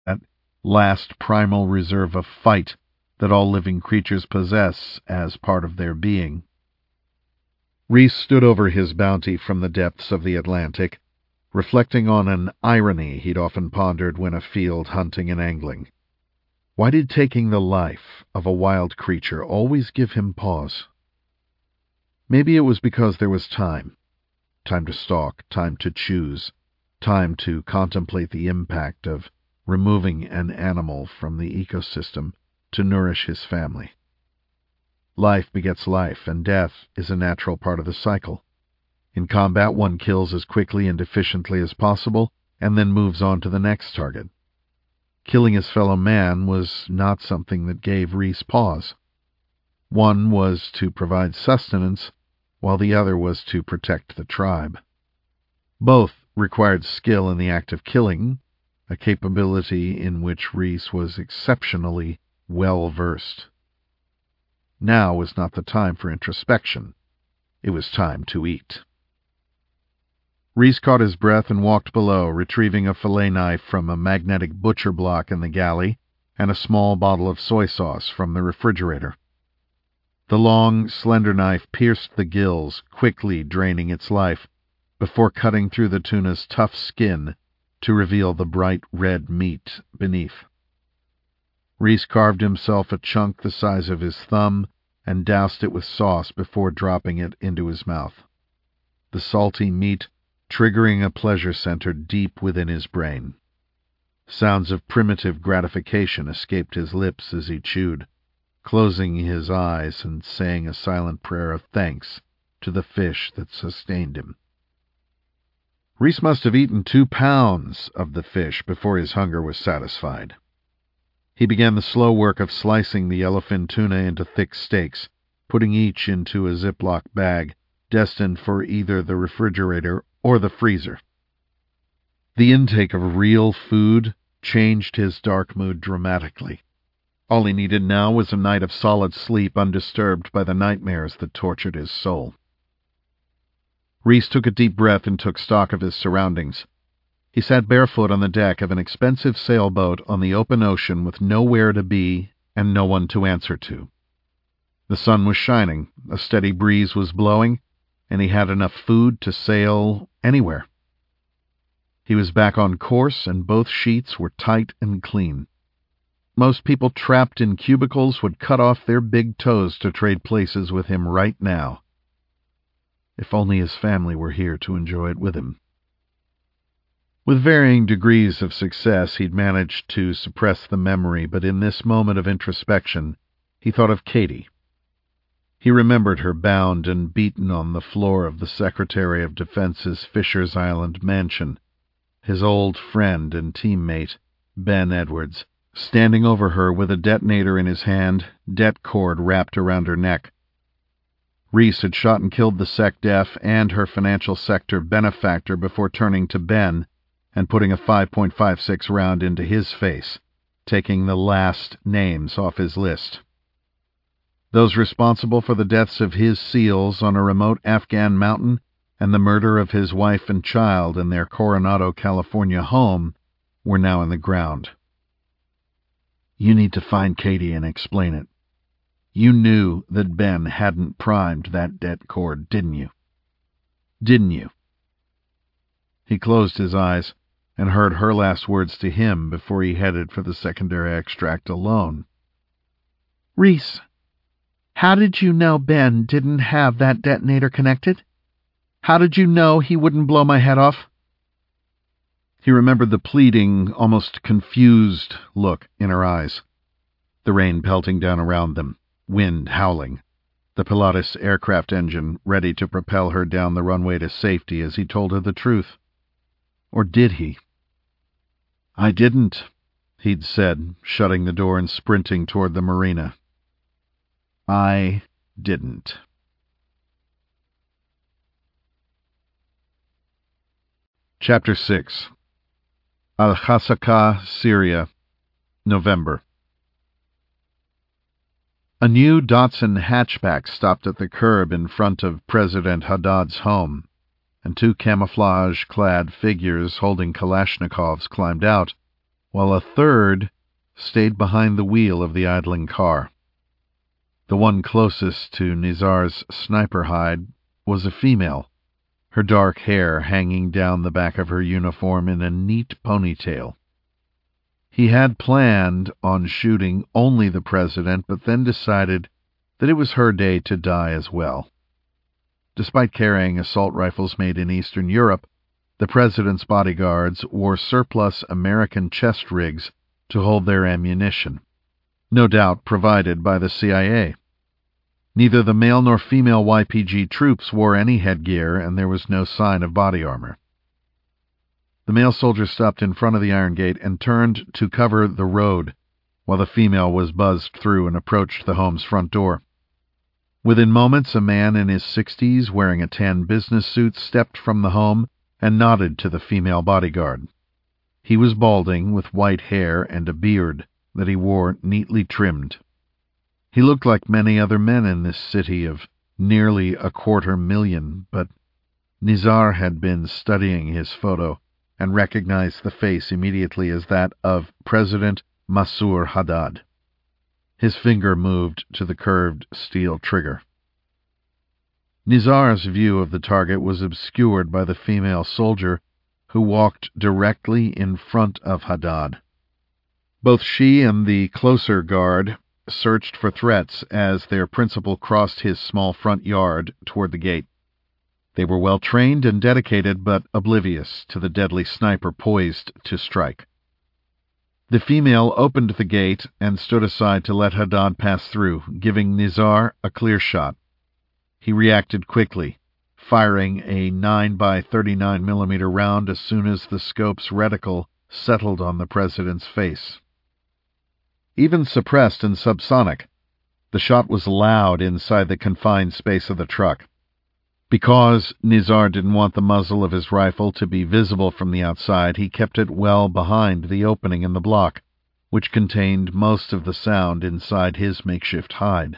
that last primal reserve of fight that all living creatures possess as part of their being. Reese stood over his bounty from the depths of the Atlantic, reflecting on an irony he'd often pondered when afield hunting and angling. Why did taking the life of a wild creature always give him pause? Maybe it was because there was time. Time to stalk, time to choose, time to contemplate the impact of removing an animal from the ecosystem to nourish his family. Life begets life, and death is a natural part of the cycle. In combat, one kills as quickly and efficiently as possible, and then moves on to the next target. Killing his fellow man was not something that gave Reese pause. One was to provide sustenance, while the other was to protect the tribe. Both required skill in the act of killing, a capability in which Reese was exceptionally well versed. Now was not the time for introspection. It was time to eat. Reese caught his breath and walked below, retrieving a fillet knife from a magnetic butcher block in the galley and a small bottle of soy sauce from the refrigerator. The long, slender knife pierced the gills, quickly draining its life, before cutting through the tuna's tough skin to reveal the bright red meat beneath. Reese carved himself a chunk the size of his thumb and doused it with sauce before dropping it into his mouth. The salty meat triggering a pleasure center deep within his brain. Sounds of primitive gratification escaped his lips as he chewed, closing his eyes and saying a silent prayer of thanks to the fish that sustained him. Reese must have eaten 2 pounds of the fish before his hunger was satisfied. He began the slow work of slicing the yellowfin tuna into thick steaks, putting each into a Ziploc bag destined for either the refrigerator or the freezer. The intake of real food changed his dark mood dramatically. All he needed now was a night of solid sleep undisturbed by the nightmares that tortured his soul. Reese took a deep breath and took stock of his surroundings. He sat barefoot on the deck of an expensive sailboat on the open ocean with nowhere to be and no one to answer to. The sun was shining, a steady breeze was blowing, and he had enough food to sail anywhere. He was back on course, and both sheets were tight and clean. Most people trapped in cubicles would cut off their big toes to trade places with him right now. If only his family were here to enjoy it with him. With varying degrees of success, he'd managed to suppress the memory, but in this moment of introspection, he thought of Katie. He remembered her bound and beaten on the floor of the Secretary of Defense's Fisher's Island mansion, his old friend and teammate, Ben Edwards, standing over her with a detonator in his hand, det cord wrapped around her neck. Reese had shot and killed the SecDef and her financial sector benefactor before turning to Ben and putting a 5.56 round into his face, taking the last names off his list. Those responsible for the deaths of his SEALs on a remote Afghan mountain and the murder of his wife and child in their Coronado, California home were now in the ground. You need to find Katie and explain it. You knew that Ben hadn't primed that det cord, didn't you? Didn't you? He closed his eyes and heard her last words to him before he headed for the secondary extract alone. Reese, how did you know Ben didn't have that detonator connected? How did you know he wouldn't blow my head off? He remembered the pleading, almost confused look in her eyes. The rain pelting down around them, wind howling, the Pilatus aircraft engine ready to propel her down the runway to safety as he told her the truth. Or did he? I didn't, he'd said, shutting the door and sprinting toward the marina. I didn't. Chapter 6. Al-Hasaka, Syria, November. A new Datsun hatchback stopped at the curb in front of President Haddad's home, and 2 camouflage-clad figures holding Kalashnikovs climbed out, while a third stayed behind the wheel of the idling car. The one closest to Nizar's sniper hide was a female, her dark hair hanging down the back of her uniform in a neat ponytail. He had planned on shooting only the president, but then decided that it was her day to die as well. Despite carrying assault rifles made in Eastern Europe, the president's bodyguards wore surplus American chest rigs to hold their ammunition, no doubt provided by the CIA. Neither the male nor female YPG troops wore any headgear, and there was no sign of body armor. The male soldier stopped in front of the iron gate and turned to cover the road, while the female was buzzed through and approached the home's front door. Within moments, a man in his 60s, wearing a tan business suit, stepped from the home and nodded to the female bodyguard. He was balding, with white hair and a beard that he wore neatly trimmed. He looked like many other men in this city of nearly 250,000, but Nizar had been studying his photo and recognized the face immediately as that of President Massour Haddad. His finger moved to the curved steel trigger. Nizar's view of the target was obscured by the female soldier who walked directly in front of Haddad. Both she and the closer guard searched for threats as their principal crossed his small front yard toward the gate. They were well trained and dedicated, but oblivious to the deadly sniper poised to strike. The female opened the gate and stood aside to let Haddad pass through, giving Nizar a clear shot. He reacted quickly, firing a 9x39mm round as soon as the scope's reticle settled on the president's face. Even suppressed and subsonic, the shot was loud inside the confined space of the truck. Because Nizar didn't want the muzzle of his rifle to be visible from the outside, he kept it well behind the opening in the block, which contained most of the sound inside his makeshift hide.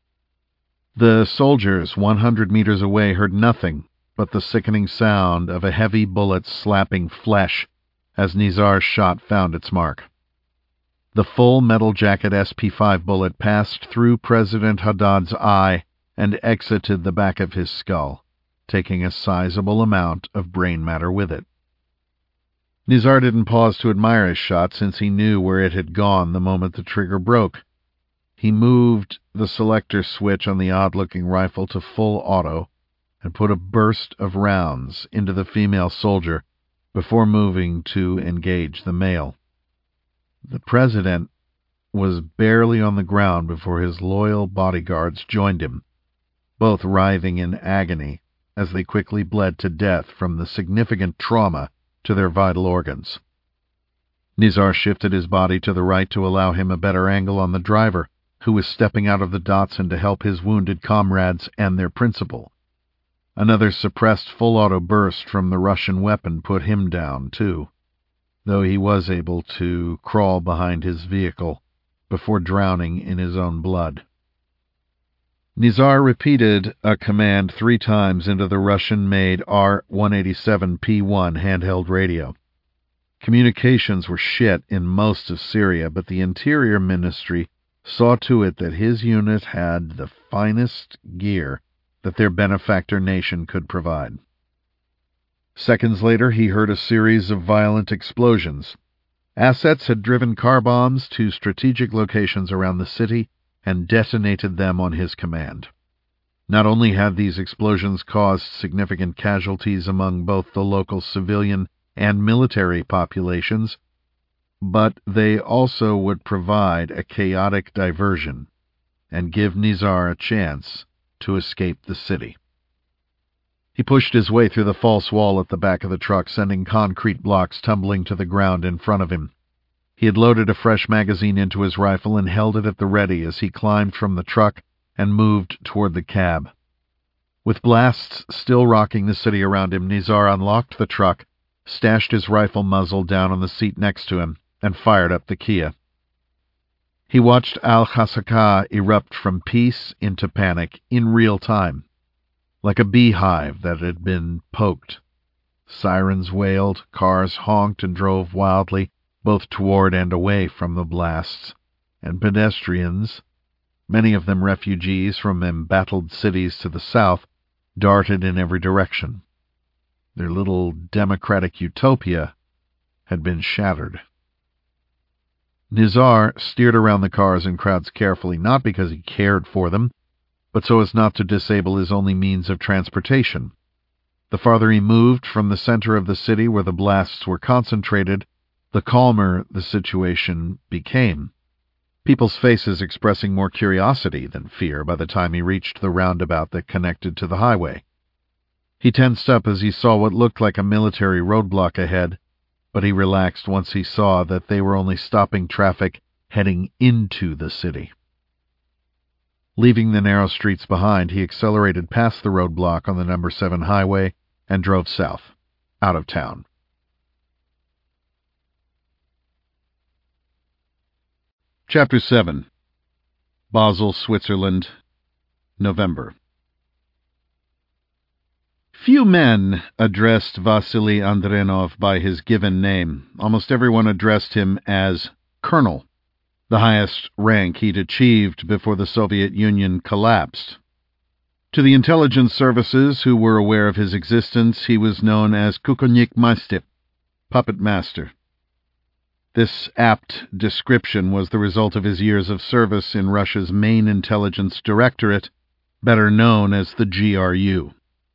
The soldiers 100 meters away heard nothing but the sickening sound of a heavy bullet slapping flesh as Nizar's shot found its mark. The full metal jacket SP-5 bullet passed through President Haddad's eye and exited the back of his skull, taking a sizable amount of brain matter with it. Nizar didn't pause to admire his shot, since he knew where it had gone the moment the trigger broke. He moved the selector switch on the odd-looking rifle to full auto and put a burst of rounds into the female soldier before moving to engage the male. The president was barely on the ground before his loyal bodyguards joined him, both writhing in agony as they quickly bled to death from the significant trauma to their vital organs. Nizar shifted his body to the right to allow him a better angle on the driver, who was stepping out of the Datsun to help his wounded comrades and their principal. Another suppressed full-auto burst from the Russian weapon put him down, too, though he was able to crawl behind his vehicle before drowning in his own blood. Nizar repeated a command 3 times into the Russian-made R-187P1 handheld radio. Communications were shit in most of Syria, but the Interior Ministry saw to it that his unit had the finest gear that their benefactor nation could provide. Seconds later, he heard a series of violent explosions. Assets had driven car bombs to strategic locations around the city and detonated them on his command. Not only had these explosions caused significant casualties among both the local civilian and military populations, but they also would provide a chaotic diversion and give Nizar a chance to escape the city. He pushed his way through the false wall at the back of the truck, sending concrete blocks tumbling to the ground in front of him. He had loaded a fresh magazine into his rifle and held it at the ready as he climbed from the truck and moved toward the cab. With blasts still rocking the city around him, Nizar unlocked the truck, stashed his rifle muzzle down on the seat next to him, and fired up the Kia. He watched Al-Hasaka erupt from peace into panic in real time, like a beehive that had been poked. Sirens wailed, cars honked and drove wildly, both toward and away from the blasts, and pedestrians, many of them refugees from embattled cities to the south, darted in every direction. Their little democratic utopia had been shattered. Nizar steered around the cars and crowds carefully, not because he cared for them, but so as not to disable his only means of transportation. The farther he moved from the center of the city where the blasts were concentrated, the calmer the situation became, people's faces expressing more curiosity than fear by the time he reached the roundabout that connected to the highway. He tensed up as he saw what looked like a military roadblock ahead, but he relaxed once he saw that they were only stopping traffic heading into the city. Leaving the narrow streets behind, he accelerated past the roadblock on the number 7 highway and drove south, out of town. Chapter 7. Basel, Switzerland, November. Few men addressed Vasily Andronov by his given name. Almost everyone addressed him as Colonel, the highest rank he'd achieved before the Soviet Union collapsed. To the intelligence services who were aware of his existence, he was known as Kukolnik Maister, Puppet Master. This apt description was the result of his years of service in Russia's main intelligence directorate, better known as the GRU.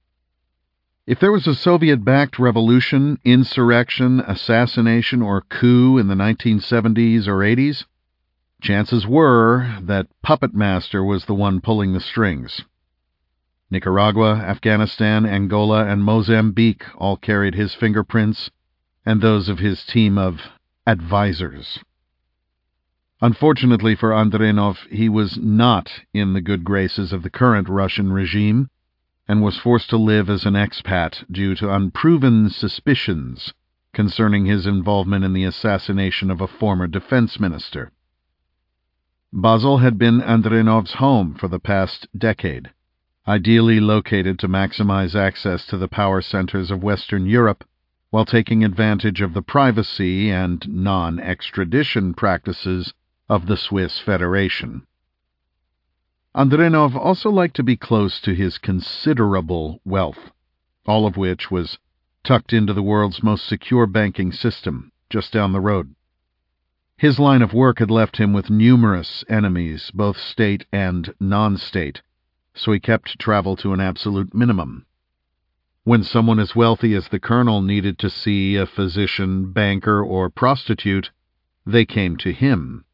If there was a Soviet-backed revolution, insurrection, assassination, or coup in the 1970s or 80s, chances were that Puppet Master was the one pulling the strings. Nicaragua, Afghanistan, Angola, and Mozambique all carried his fingerprints and those of his team of advisors. Unfortunately for Andronov, he was not in the good graces of the current Russian regime and was forced to live as an expat due to unproven suspicions concerning his involvement in the assassination of a former defense minister. Basel had been Andronov's home for the past decade, ideally located to maximize access to the power centers of Western Europe while taking advantage of the privacy and non-extradition practices of the Swiss Federation. Andronov also liked to be close to his considerable wealth, all of which was tucked into the world's most secure banking system, just down the road. His line of work had left him with numerous enemies, both state and non-state, so he kept travel to an absolute minimum. When someone as wealthy as the colonel needed to see a physician, banker, or prostitute, they came to him.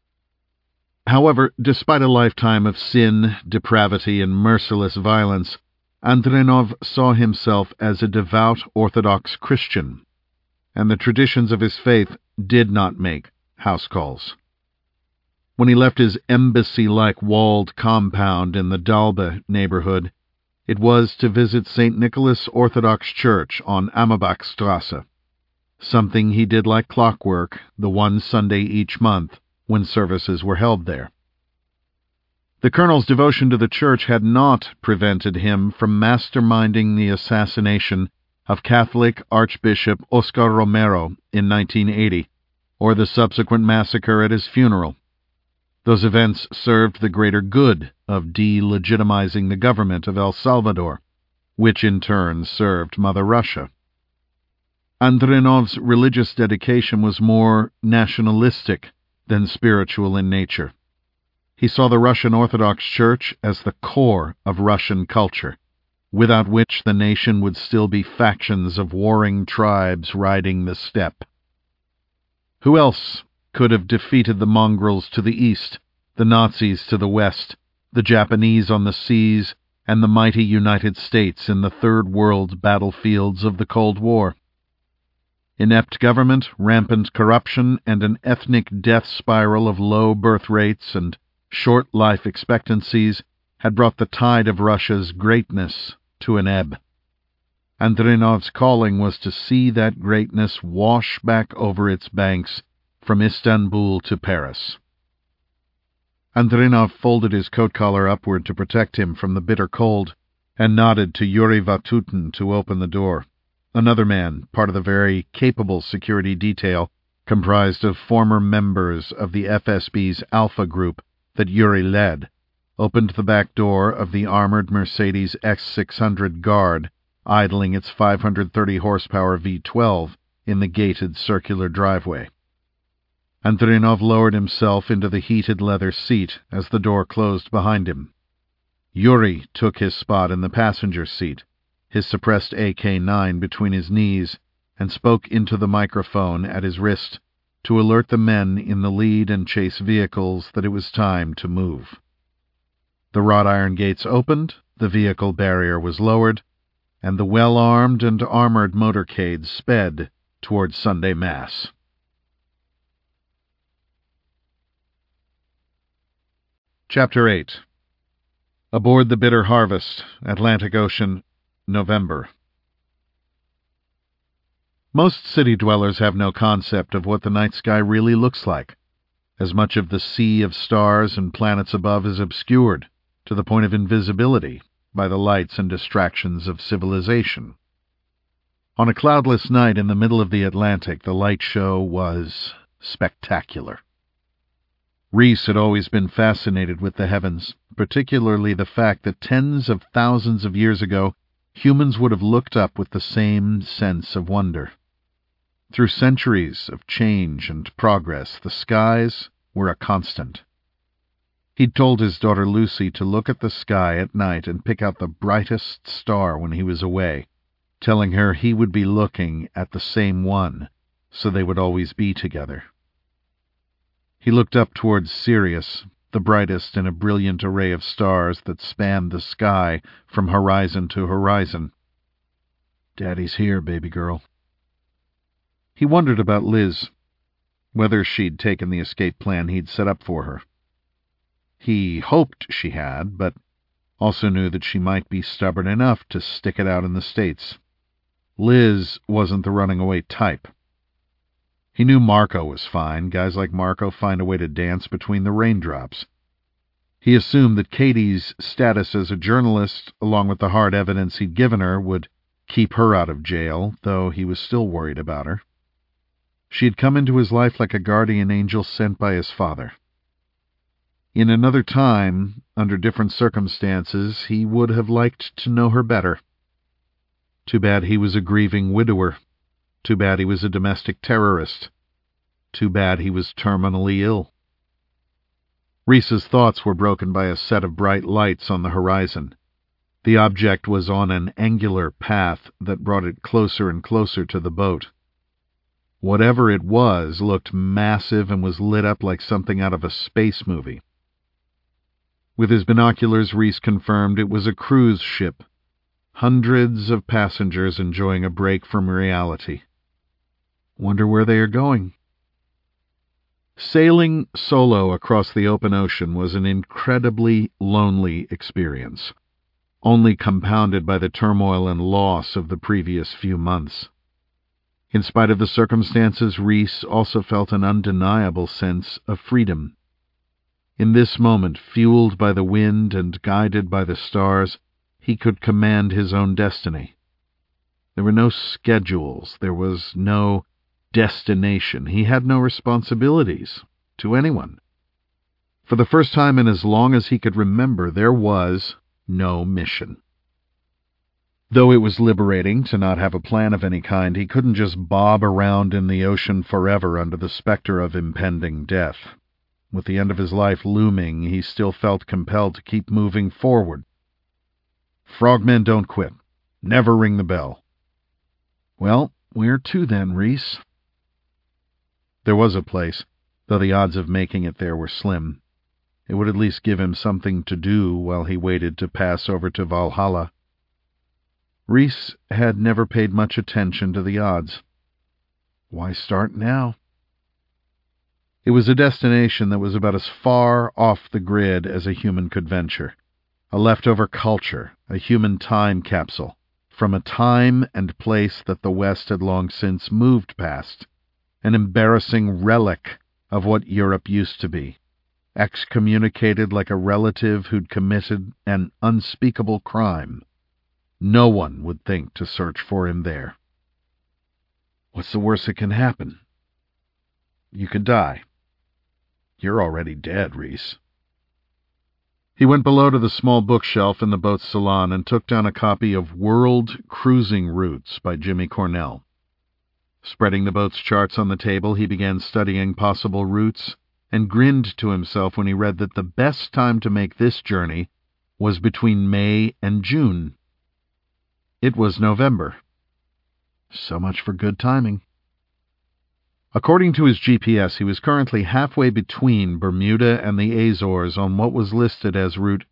However, despite a lifetime of sin, depravity, and merciless violence, Andronov saw himself as a devout Orthodox Christian, and the traditions of his faith did not make house calls. When he left his embassy-like walled compound in the Dalbe neighborhood, it was to visit St. Nicholas Orthodox Church on Amabachstrasse, something he did like clockwork the one Sunday each month when services were held there. The colonel's devotion to the church had not prevented him from masterminding the assassination of Catholic Archbishop Oscar Romero in 1980, or the subsequent massacre at his funeral. Those events served the greater good of delegitimizing the government of El Salvador, which in turn served Mother Russia. Andronov's religious dedication was more nationalistic than spiritual in nature. He saw the Russian Orthodox Church as the core of Russian culture, without which the nation would still be factions of warring tribes riding the steppe. Who else could have defeated the mongrels to the east, the Nazis to the west, the Japanese on the seas, and the mighty United States in the Third World battlefields of the Cold War? Inept government, rampant corruption, and an ethnic death spiral of low birth rates and short life expectancies had brought the tide of Russia's greatness to an ebb. Andronov's calling was to see that greatness wash back over its banks from Istanbul to Paris. Andronov folded his coat collar upward to protect him from the bitter cold and nodded to Yuri Vatutin to open the door. Another man, part of the very capable security detail, comprised of former members of the FSB's Alpha Group that Yuri led, opened the back door of the armored Mercedes X600 Guard, idling its 530 horsepower V12 in the gated circular driveway. Andronov lowered himself into the heated leather seat as the door closed behind him. Yuri took his spot in the passenger seat, his suppressed AK-9 between his knees, and spoke into the microphone at his wrist to alert the men in the lead and chase vehicles that it was time to move. The wrought iron gates opened, the vehicle barrier was lowered, and the well-armed and armored motorcade sped toward Sunday Mass. Chapter 8. Aboard the Bitter Harvest, Atlantic Ocean, November. Most city dwellers have no concept of what the night sky really looks like, as much of the sea of stars and planets above is obscured, to the point of invisibility, by the lights and distractions of civilization. On a cloudless night in the middle of the Atlantic, the light show was spectacular. Reese had always been fascinated with the heavens, particularly the fact that tens of thousands of years ago, humans would have looked up with the same sense of wonder. Through centuries of change and progress, the skies were a constant. He'd told his daughter Lucy to look at the sky at night and pick out the brightest star when he was away, telling her he would be looking at the same one, so they would always be together. He looked up towards Sirius, the brightest in a brilliant array of stars that spanned the sky from horizon to horizon. "Daddy's here, baby girl." He wondered about Liz, whether she'd taken the escape plan he'd set up for her. He hoped she had, but also knew that she might be stubborn enough to stick it out in the States. Liz wasn't the running-away type. He knew Marco was fine. Guys like Marco find a way to dance between the raindrops. He assumed that Katie's status as a journalist, along with the hard evidence he'd given her, would keep her out of jail, though he was still worried about her. She had come into his life like a guardian angel sent by his father. In another time, under different circumstances, he would have liked to know her better. Too bad he was a grieving widower. Too bad he was a domestic terrorist. Too bad he was terminally ill. Reese's thoughts were broken by a set of bright lights on the horizon. The object was on an angular path that brought it closer and closer to the boat. Whatever it was looked massive and was lit up like something out of a space movie. With his binoculars, Reese confirmed it was a cruise ship. Hundreds of passengers enjoying a break from reality. Wonder where they are going. Sailing solo across the open ocean was an incredibly lonely experience, only compounded by the turmoil and loss of the previous few months. In spite of the circumstances, Reese also felt an undeniable sense of freedom. In this moment, fueled by the wind and guided by the stars, he could command his own destiny. There were no schedules. There was no destination. He had no responsibilities to anyone. For the first time in as long as he could remember, there was no mission. Though it was liberating to not have a plan of any kind, he couldn't just bob around in the ocean forever under the specter of impending death. With the end of his life looming, he still felt compelled to keep moving forward. Frogmen don't quit. Never ring the bell. Well, where to then, Reese? There was a place, though the odds of making it there were slim. It would at least give him something to do while he waited to pass over to Valhalla. Reese had never paid much attention to the odds. Why start now? It was a destination that was about as far off the grid as a human could venture. A leftover culture, a human time capsule, from a time and place that the West had long since moved past. An embarrassing relic of what Europe used to be, excommunicated like a relative who'd committed an unspeakable crime. No one would think to search for him there. What's the worst that can happen? You could die. You're already dead, Reese. He went below to the small bookshelf in the boat's salon and took down a copy of World Cruising Routes by Jimmy Cornell. Spreading the boat's charts on the table, he began studying possible routes and grinned to himself when he read that the best time to make this journey was between May and June. It was November. So much for good timing. According to his GPS, he was currently halfway between Bermuda and the Azores on what was listed as Route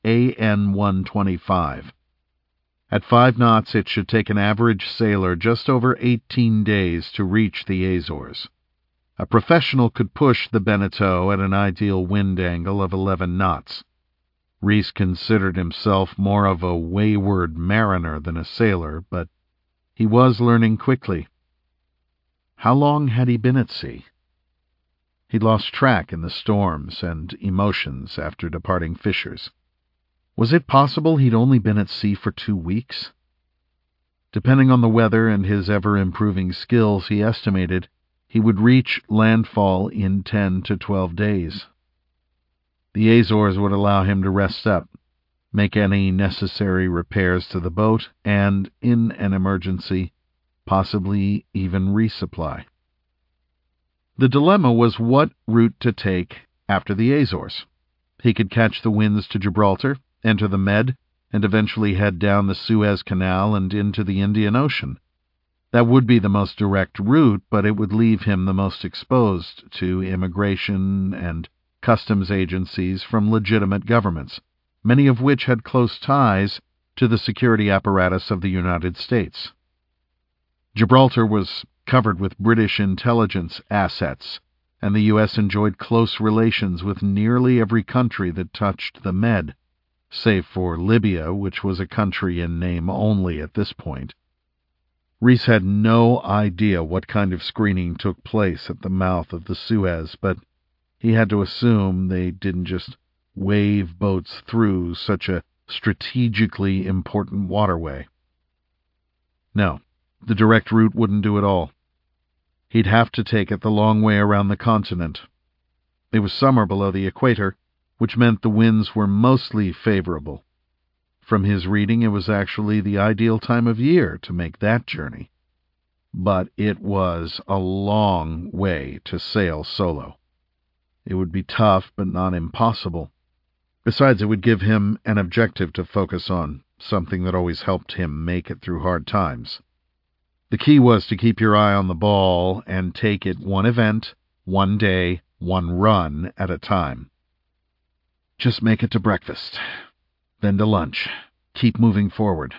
AN-125. At 5 knots, it should take an average sailor just over 18 days to reach the Azores. A professional could push the Beneteau at an ideal wind angle of 11 knots. Reese considered himself more of a wayward mariner than a sailor, but he was learning quickly. How long had he been at sea? He'd lost track in the storms and emotions after departing Fisher's. Was it possible he'd only been at sea for 2 weeks? Depending on the weather and his ever-improving skills, he estimated he would reach landfall in 10 to 12 days. The Azores would allow him to rest up, make any necessary repairs to the boat, and, in an emergency, possibly even resupply. The dilemma was what route to take after the Azores. He could catch the winds to Gibraltar, enter the Med, and eventually head down the Suez Canal and into the Indian Ocean. That would be the most direct route, but it would leave him the most exposed to immigration and customs agencies from legitimate governments, many of which had close ties to the security apparatus of the United States. Gibraltar was covered with British intelligence assets, and the U.S. enjoyed close relations with nearly every country that touched the Med, save for Libya, which was a country in name only at this point. Reese had no idea what kind of screening took place at the mouth of the Suez, but he had to assume they didn't just wave boats through such a strategically important waterway. No, the direct route wouldn't do it all. He'd have to take it the long way around the continent. It was summer below the equator, which meant the winds were mostly favorable. From his reading, it was actually the ideal time of year to make that journey. But it was a long way to sail solo. It would be tough, but not impossible. Besides, it would give him an objective to focus on, something that always helped him make it through hard times. The key was to keep your eye on the ball and take it one event, one day, one run at a time. Just make it to breakfast, then to lunch. Keep moving forward.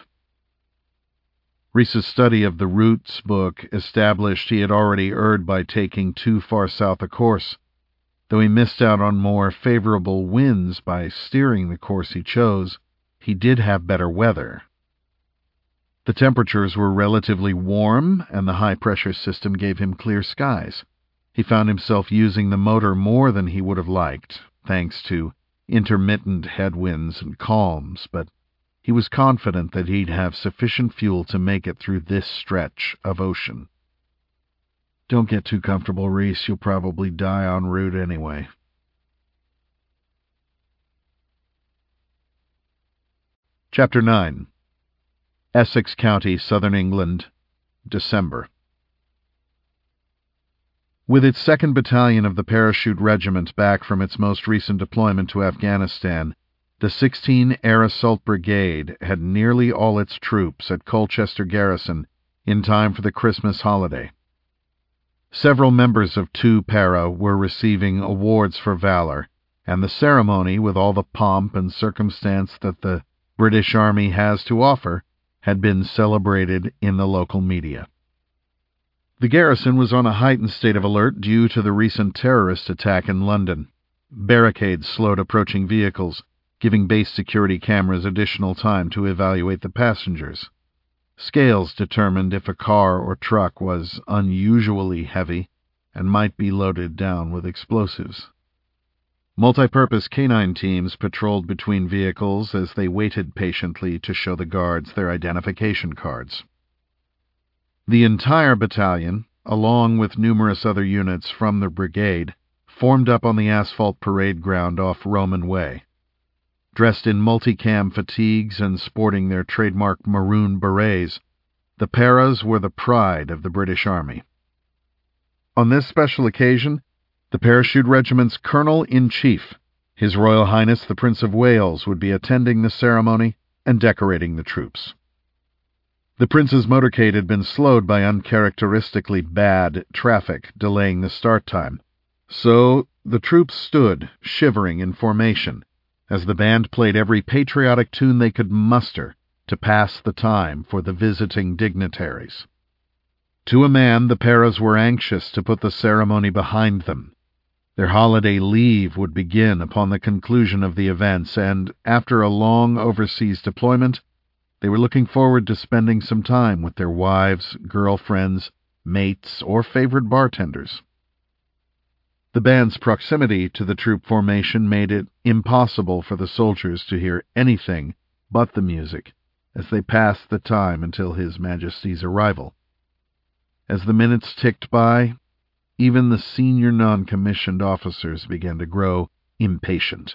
Reese's study of the routes book established he had already erred by taking too far south a course, though he missed out on more favorable winds by steering the course he chose. He did have better weather. The temperatures were relatively warm, and the high-pressure system gave him clear skies. He found himself using the motor more than he would have liked, thanks to intermittent headwinds and calms, but he was confident that he'd have sufficient fuel to make it through this stretch of ocean. Don't get too comfortable, Reese. You'll probably die en route anyway. Chapter 9. Essex County, Southern England, December. With its 2nd Battalion of the Parachute Regiment back from its most recent deployment to Afghanistan, the 16 Air Assault Brigade had nearly all its troops at Colchester Garrison in time for the Christmas holiday. Several members of 2 Para were receiving awards for valor, and the ceremony, with all the pomp and circumstance that the British Army has to offer, had been celebrated in the local media. The garrison was on a heightened state of alert due to the recent terrorist attack in London. Barricades slowed approaching vehicles, giving base security cameras additional time to evaluate the passengers. Scales determined if a car or truck was unusually heavy and might be loaded down with explosives. Multi-purpose canine teams patrolled between vehicles as they waited patiently to show the guards their identification cards. The entire battalion, along with numerous other units from the brigade, formed up on the asphalt parade ground off Roman Way. Dressed in multicam fatigues and sporting their trademark maroon berets, the Paras were the pride of the British Army. On this special occasion, the Parachute Regiment's Colonel-in-Chief, His Royal Highness the Prince of Wales, would be attending the ceremony and decorating the troops. The Prince's motorcade had been slowed by uncharacteristically bad traffic, delaying the start time, so the troops stood, shivering in formation, as the band played every patriotic tune they could muster to pass the time for the visiting dignitaries. To a man, the Paras were anxious to put the ceremony behind them. Their holiday leave would begin upon the conclusion of the events, and after a long overseas deployment, they were looking forward to spending some time with their wives, girlfriends, mates, or favorite bartenders. The band's proximity to the troop formation made it impossible for the soldiers to hear anything but the music as they passed the time until His Majesty's arrival. As the minutes ticked by, even the senior non-commissioned officers began to grow impatient.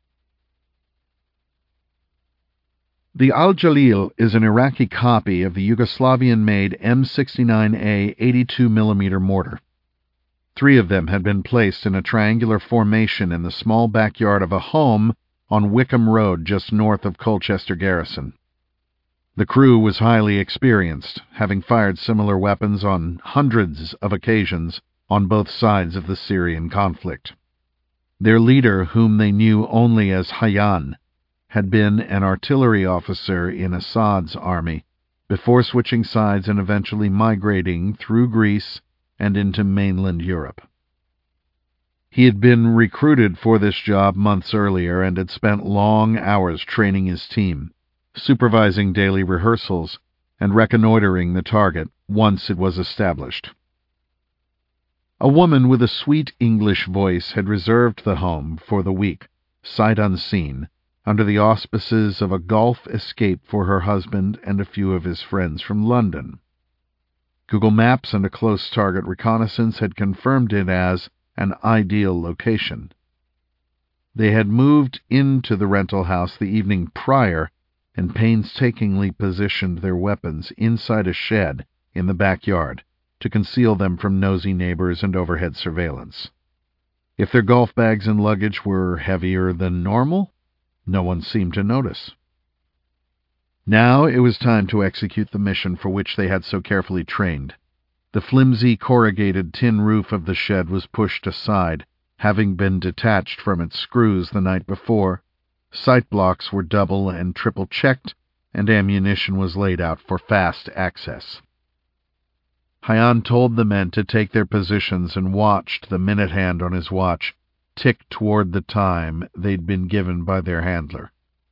The Al-Jalil is an Iraqi copy of the Yugoslavian-made M69A 82mm mortar. 3 of them had been placed in a triangular formation in the small backyard of a home on Wickham Road just north of Colchester Garrison. The crew was highly experienced, having fired similar weapons on hundreds of occasions on both sides of the Syrian conflict. Their leader, whom they knew only as Hayyan, had been an artillery officer in Assad's army before switching sides and eventually migrating through Greece and into mainland Europe. He had been recruited for this job months earlier and had spent long hours training his team, supervising daily rehearsals, and reconnoitering the target once it was established. A woman with a sweet English voice had reserved the home for the week, sight unseen, under the auspices of a golf escape for her husband and a few of his friends from London. Google Maps and a close target reconnaissance had confirmed it as an ideal location. They had moved into the rental house the evening prior and painstakingly positioned their weapons inside a shed in the backyard to conceal them from nosy neighbors and overhead surveillance. If their golf bags and luggage were heavier than normal, no one seemed to notice. Now it was time to execute the mission for which they had so carefully trained. The flimsy corrugated tin roof of the shed was pushed aside, having been detached from its screws the night before. Sight blocks were double and triple checked, and ammunition was laid out for fast access. Hayyan told the men to take their positions and watched the minute hand on his watch tick toward the time they'd been given by their handler.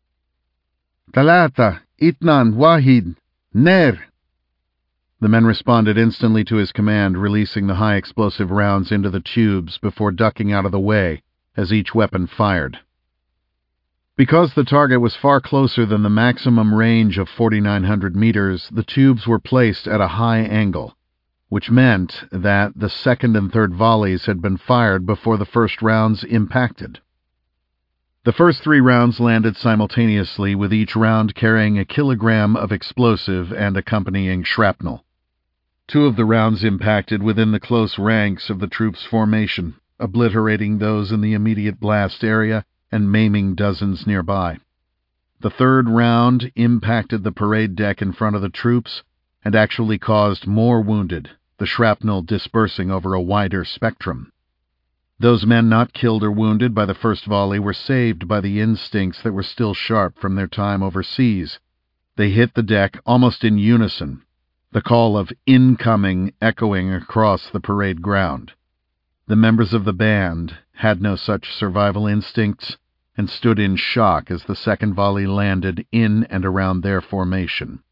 Talata, Itnan, Wahid, Ner! The men responded instantly to his command, releasing the high-explosive rounds into the tubes before ducking out of the way as each weapon fired. Because the target was far closer than the maximum range of 4,900 meters, the tubes were placed at a high angle, which meant that the second and third volleys had been fired before the first rounds impacted. The first 3 rounds landed simultaneously, with each round carrying a kilogram of explosive and accompanying shrapnel. 2 of the rounds impacted within the close ranks of the troops' formation, obliterating those in the immediate blast area and maiming dozens nearby. The third round impacted the parade deck in front of the troops and actually caused more wounded, the shrapnel dispersing over a wider spectrum. Those men not killed or wounded by the first volley were saved by the instincts that were still sharp from their time overseas. They hit the deck almost in unison, the call of incoming echoing across the parade ground. The members of the band had no such survival instincts and stood in shock as the second volley landed in and around their formation.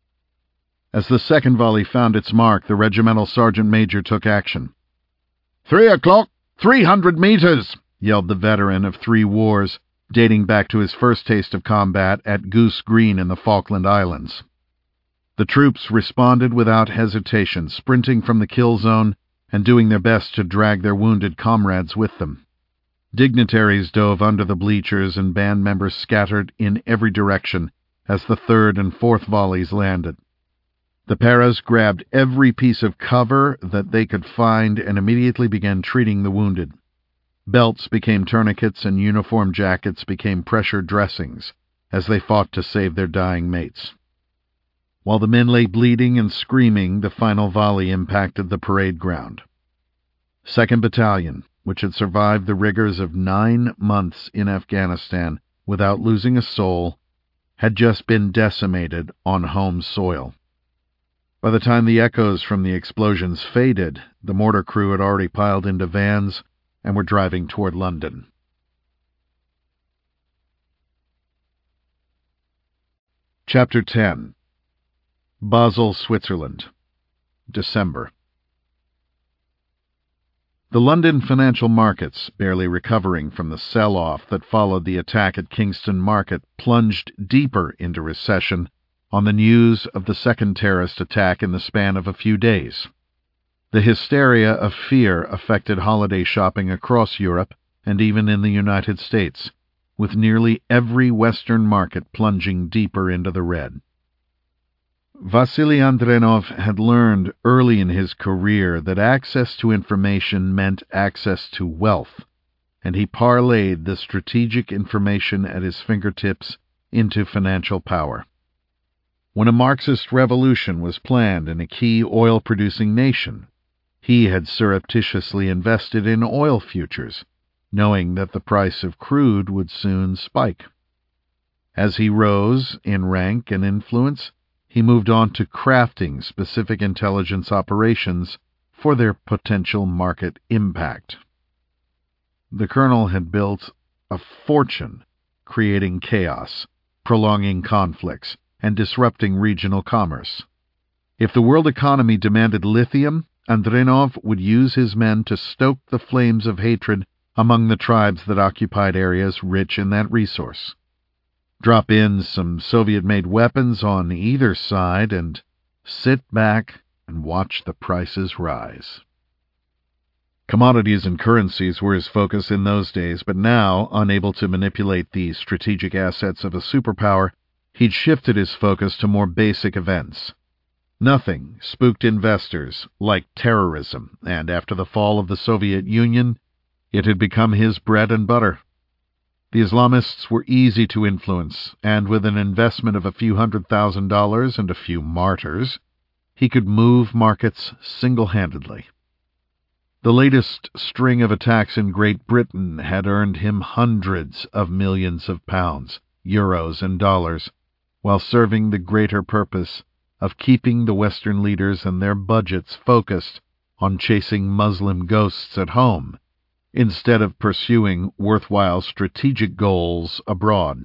As the second volley found its mark, the regimental sergeant major took action. 3 o'clock, 300 meters, yelled the veteran of 3 wars, dating back to his first taste of combat at Goose Green in the Falkland Islands. The troops responded without hesitation, sprinting from the kill zone and doing their best to drag their wounded comrades with them. Dignitaries dove under the bleachers and band members scattered in every direction as the third and fourth volleys landed. The paras grabbed every piece of cover that they could find and immediately began treating the wounded. Belts became tourniquets and uniform jackets became pressure dressings as they fought to save their dying mates. While the men lay bleeding and screaming, the final volley impacted the parade ground. 2nd Battalion, which had survived the rigors of 9 months in Afghanistan without losing a soul, had just been decimated on home soil. By the time the echoes from the explosions faded, the mortar crew had already piled into vans and were driving toward London. Chapter 10. Basel, Switzerland. December. The London financial markets, barely recovering from the sell-off that followed the attack at Kingston Market, plunged deeper into recession on the news of the second terrorist attack in the span of a few days. The hysteria of fear affected holiday shopping across Europe and even in the United States, with nearly every Western market plunging deeper into the red. Vasily Andrenov had learned early in his career that access to information meant access to wealth, and he parlayed the strategic information at his fingertips into financial power. When a Marxist revolution was planned in a key oil-producing nation, he had surreptitiously invested in oil futures, knowing that the price of crude would soon spike. As he rose in rank and influence, he moved on to crafting specific intelligence operations for their potential market impact. The colonel had built a fortune creating chaos, prolonging conflicts, and disrupting regional commerce. If the world economy demanded lithium, Andrenov would use his men to stoke the flames of hatred among the tribes that occupied areas rich in that resource. Drop in some Soviet-made weapons on either side and sit back and watch the prices rise. Commodities and currencies were his focus in those days, but now, unable to manipulate the strategic assets of a superpower, he'd shifted his focus to more basic events. Nothing spooked investors like terrorism, and after the fall of the Soviet Union, it had become his bread and butter. The Islamists were easy to influence, and with an investment of a few $100,000 and a few martyrs, he could move markets single-handedly. The latest string of attacks in Great Britain had earned him hundreds of millions of pounds, euros, and dollars, while serving the greater purpose of keeping the Western leaders and their budgets focused on chasing Muslim ghosts at home, instead of pursuing worthwhile strategic goals abroad.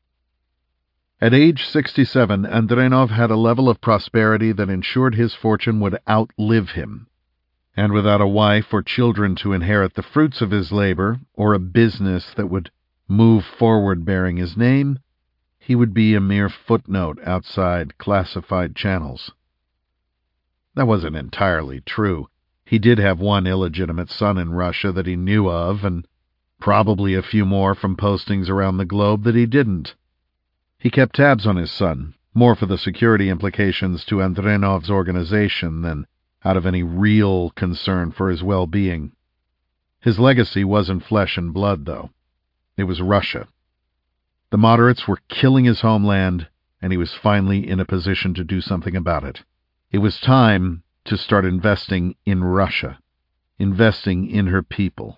At age 67, Andrenov had a level of prosperity that ensured his fortune would outlive him, and without a wife or children to inherit the fruits of his labor, or a business that would move forward bearing his name, he would be a mere footnote outside classified channels. That wasn't entirely true. He did have one illegitimate son in Russia that he knew of, and probably a few more from postings around the globe that he didn't. He kept tabs on his son, more for the security implications to Andrenov's organization than out of any real concern for his well-being. His legacy wasn't flesh and blood, though. It was Russia. The moderates were killing his homeland, and he was finally in a position to do something about it. It was time to start investing in Russia, investing in her people.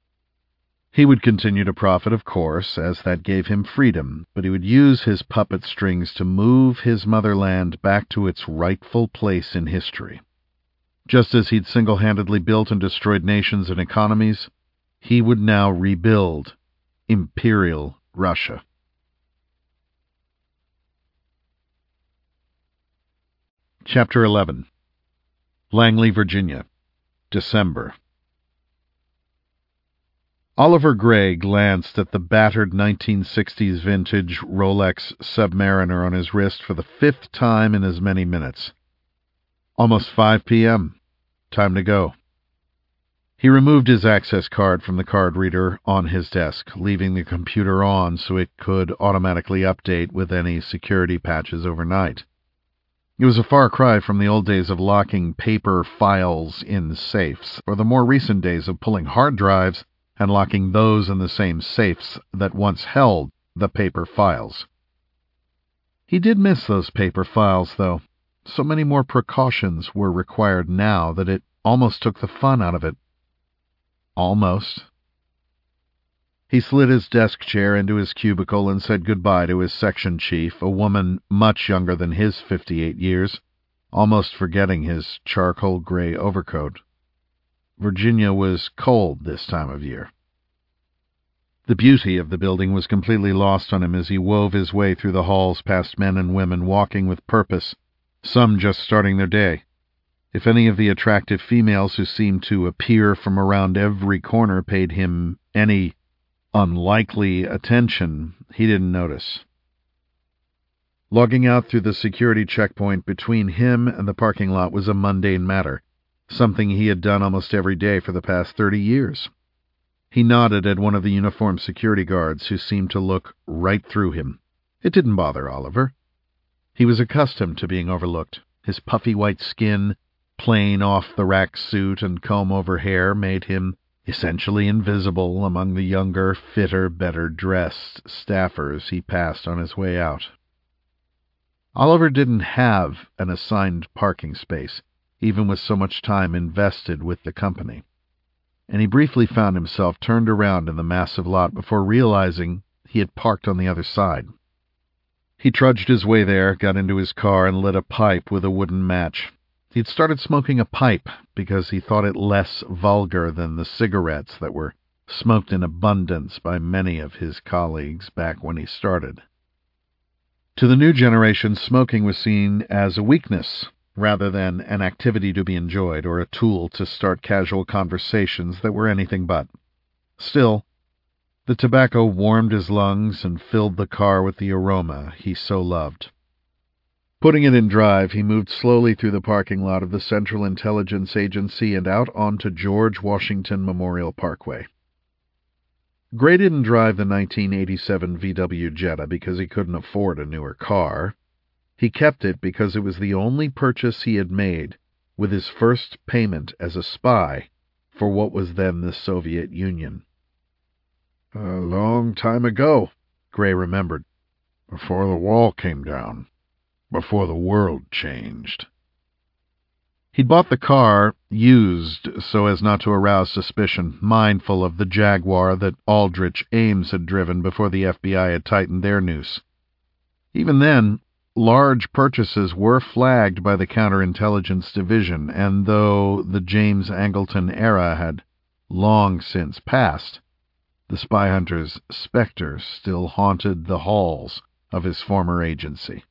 He would continue to profit, of course, as that gave him freedom, but he would use his puppet strings to move his motherland back to its rightful place in history. Just as he'd single-handedly built and destroyed nations and economies, he would now rebuild Imperial Russia. Chapter 11. Langley, Virginia. December. Oliver Gray glanced at the battered 1960s vintage Rolex Submariner on his wrist for the 5th time in as many minutes. Almost 5 p.m. Time to go. He removed his access card from the card reader on his desk, leaving the computer on so it could automatically update with any security patches overnight. It was a far cry from the old days of locking paper files in safes, or the more recent days of pulling hard drives and locking those in the same safes that once held the paper files. He did miss those paper files, though. So many more precautions were required now that it almost took the fun out of it. Almost. He slid his desk chair into his cubicle and said goodbye to his section chief, a woman much younger than his 58 years, almost forgetting his charcoal gray overcoat. Virginia was cold this time of year. The beauty of the building was completely lost on him as he wove his way through the halls past men and women walking with purpose, some just starting their day. If any of the attractive females who seemed to appear from around every corner paid him any unlikely attention, he didn't notice. Logging out through the security checkpoint between him and the parking lot was a mundane matter, something he had done almost every day for the past 30 years. He nodded at one of the uniformed security guards who seemed to look right through him. It didn't bother Oliver. He was accustomed to being overlooked. His puffy white skin, plain off-the-rack suit, and comb-over hair made him essentially invisible among the younger, fitter, better-dressed staffers he passed on his way out. Oliver didn't have an assigned parking space, even with so much time invested with the company, and he briefly found himself turned around in the massive lot before realizing he had parked on the other side. He trudged his way there, got into his car, and lit a pipe with a wooden match. He'd started smoking a pipe because he thought it less vulgar than the cigarettes that were smoked in abundance by many of his colleagues back when he started. To the new generation, smoking was seen as a weakness rather than an activity to be enjoyed or a tool to start casual conversations that were anything but. Still, the tobacco warmed his lungs and filled the car with the aroma he so loved. Putting it in drive, he moved slowly through the parking lot of the Central Intelligence Agency and out onto George Washington Memorial Parkway. Gray didn't drive the 1987 VW Jetta because he couldn't afford a newer car. He kept it because it was the only purchase he had made with his first payment as a spy for what was then the Soviet Union. A long time ago, Gray remembered, before the wall came down. Before the world changed. He'd bought the car used so as not to arouse suspicion, mindful of the Jaguar that Aldrich Ames had driven before the FBI had tightened their noose. Even then, large purchases were flagged by the Counterintelligence Division, and though the James Angleton era had long since passed, the spy hunter's specter still haunted the halls of his former agency.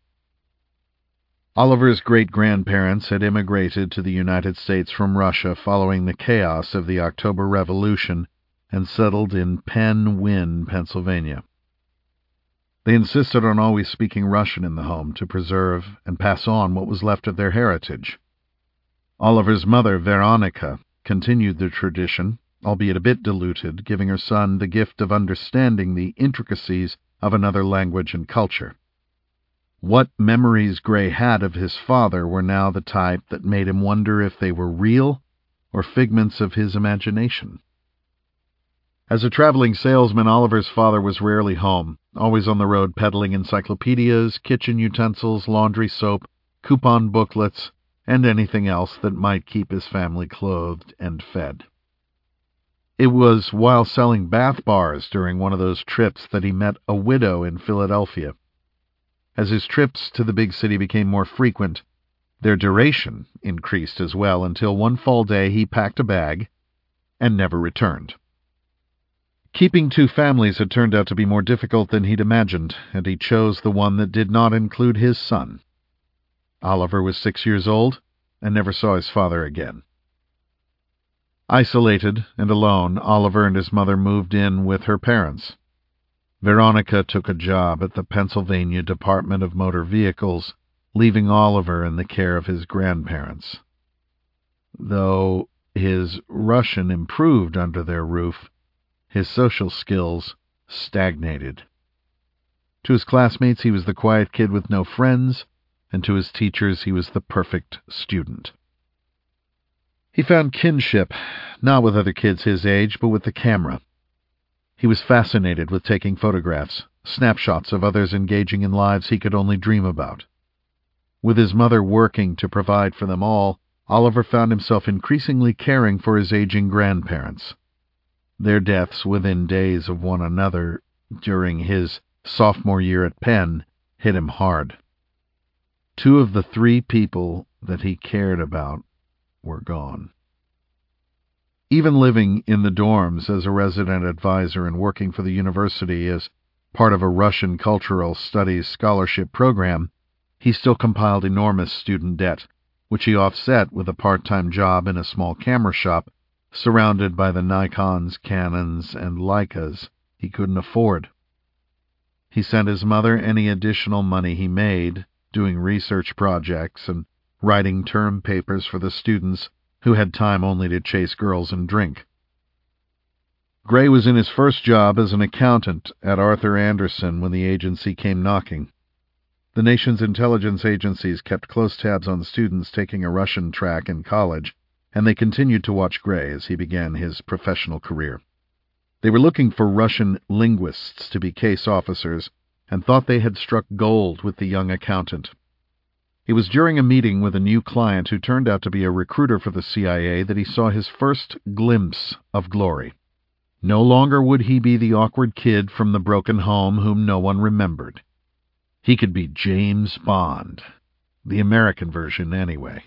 Oliver's great-grandparents had immigrated to the United States from Russia following the chaos of the October Revolution and settled in Penn Wynne, Pennsylvania. They insisted on always speaking Russian in the home to preserve and pass on what was left of their heritage. Oliver's mother, Veronica, continued the tradition, albeit a bit diluted, giving her son the gift of understanding the intricacies of another language and culture. What memories Gray had of his father were now the type that made him wonder if they were real or figments of his imagination. As a traveling salesman, Oliver's father was rarely home, always on the road peddling encyclopedias, kitchen utensils, laundry soap, coupon booklets, and anything else that might keep his family clothed and fed. It was while selling bath bars during one of those trips that he met a widow in Philadelphia. As his trips to the big city became more frequent, their duration increased as well until one fall day he packed a bag and never returned. Keeping two families had turned out to be more difficult than he'd imagined, and he chose the one that did not include his son. Oliver was 6 years old and never saw his father again. Isolated and alone, Oliver and his mother moved in with her parents. Veronica took a job at the Pennsylvania Department of Motor Vehicles, leaving Oliver in the care of his grandparents. Though his Russian improved under their roof, his social skills stagnated. To his classmates, he was the quiet kid with no friends, and to his teachers, he was the perfect student. He found kinship, not with other kids his age, but with the camera. He was fascinated with taking photographs, snapshots of others engaging in lives he could only dream about. With his mother working to provide for them all, Oliver found himself increasingly caring for his aging grandparents. Their deaths within days of one another during his sophomore year at Penn hit him hard. 2 of the 3 people that he cared about were gone. Even living in the dorms as a resident advisor and working for the university as part of a Russian cultural studies scholarship program, he still compiled enormous student debt, which he offset with a part-time job in a small camera shop surrounded by the Nikons, Canons, and Leicas he couldn't afford. He sent his mother any additional money he made, doing research projects and writing term papers for the students who had time only to chase girls and drink. Gray was in his first job as an accountant at Arthur Andersen when the agency came knocking. The nation's intelligence agencies kept close tabs on students taking a Russian track in college, and they continued to watch Gray as he began his professional career. They were looking for Russian linguists to be case officers and thought they had struck gold with the young accountant. It was during a meeting with a new client who turned out to be a recruiter for the CIA that he saw his first glimpse of glory. No longer would he be the awkward kid from the broken home whom no one remembered. He could be James Bond, the American version anyway.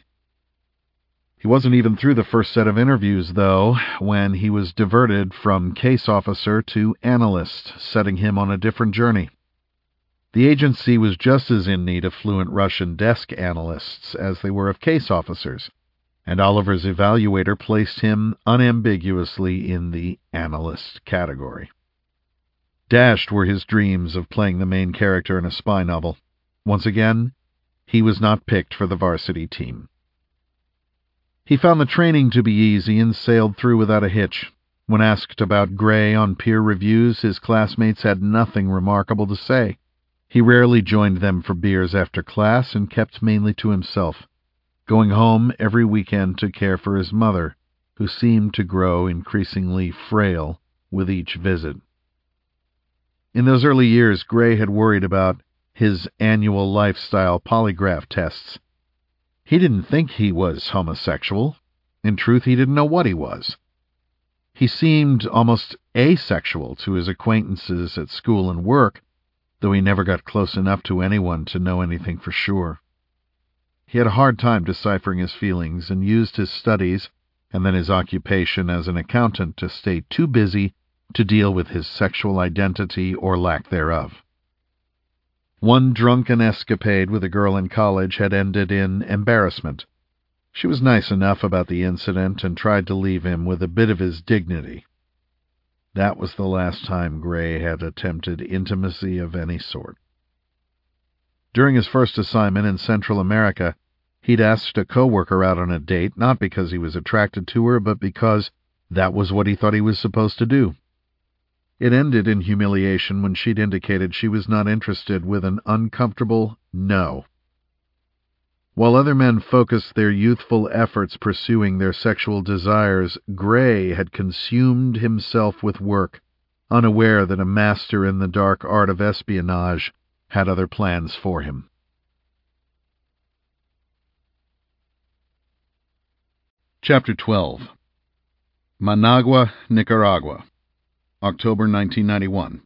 He wasn't even through the first set of interviews, though, when he was diverted from case officer to analyst, setting him on a different journey. The agency was just as in need of fluent Russian desk analysts as they were of case officers, and Oliver's evaluator placed him unambiguously in the analyst category. Dashed were his dreams of playing the main character in a spy novel. Once again, he was not picked for the varsity team. He found the training to be easy and sailed through without a hitch. When asked about Gray on peer reviews, his classmates had nothing remarkable to say. He rarely joined them for beers after class and kept mainly to himself, going home every weekend to care for his mother, who seemed to grow increasingly frail with each visit. In those early years, Gray had worried about his annual lifestyle polygraph tests. He didn't think he was homosexual. In truth, he didn't know what he was. He seemed almost asexual to his acquaintances at school and work, though he never got close enough to anyone to know anything for sure. He had a hard time deciphering his feelings and used his studies and then his occupation as an accountant to stay too busy to deal with his sexual identity or lack thereof. One drunken escapade with a girl in college had ended in embarrassment. She was nice enough about the incident and tried to leave him with a bit of his dignity. That was the last time Gray had attempted intimacy of any sort. During his first assignment in Central America, he'd asked a coworker out on a date, not because he was attracted to her, but because that was what he thought he was supposed to do. It ended in humiliation when she'd indicated she was not interested with an uncomfortable no. While other men focused their youthful efforts pursuing their sexual desires, Gray had consumed himself with work, unaware that a master in the dark art of espionage had other plans for him. Chapter 12. Managua, Nicaragua, October 1991.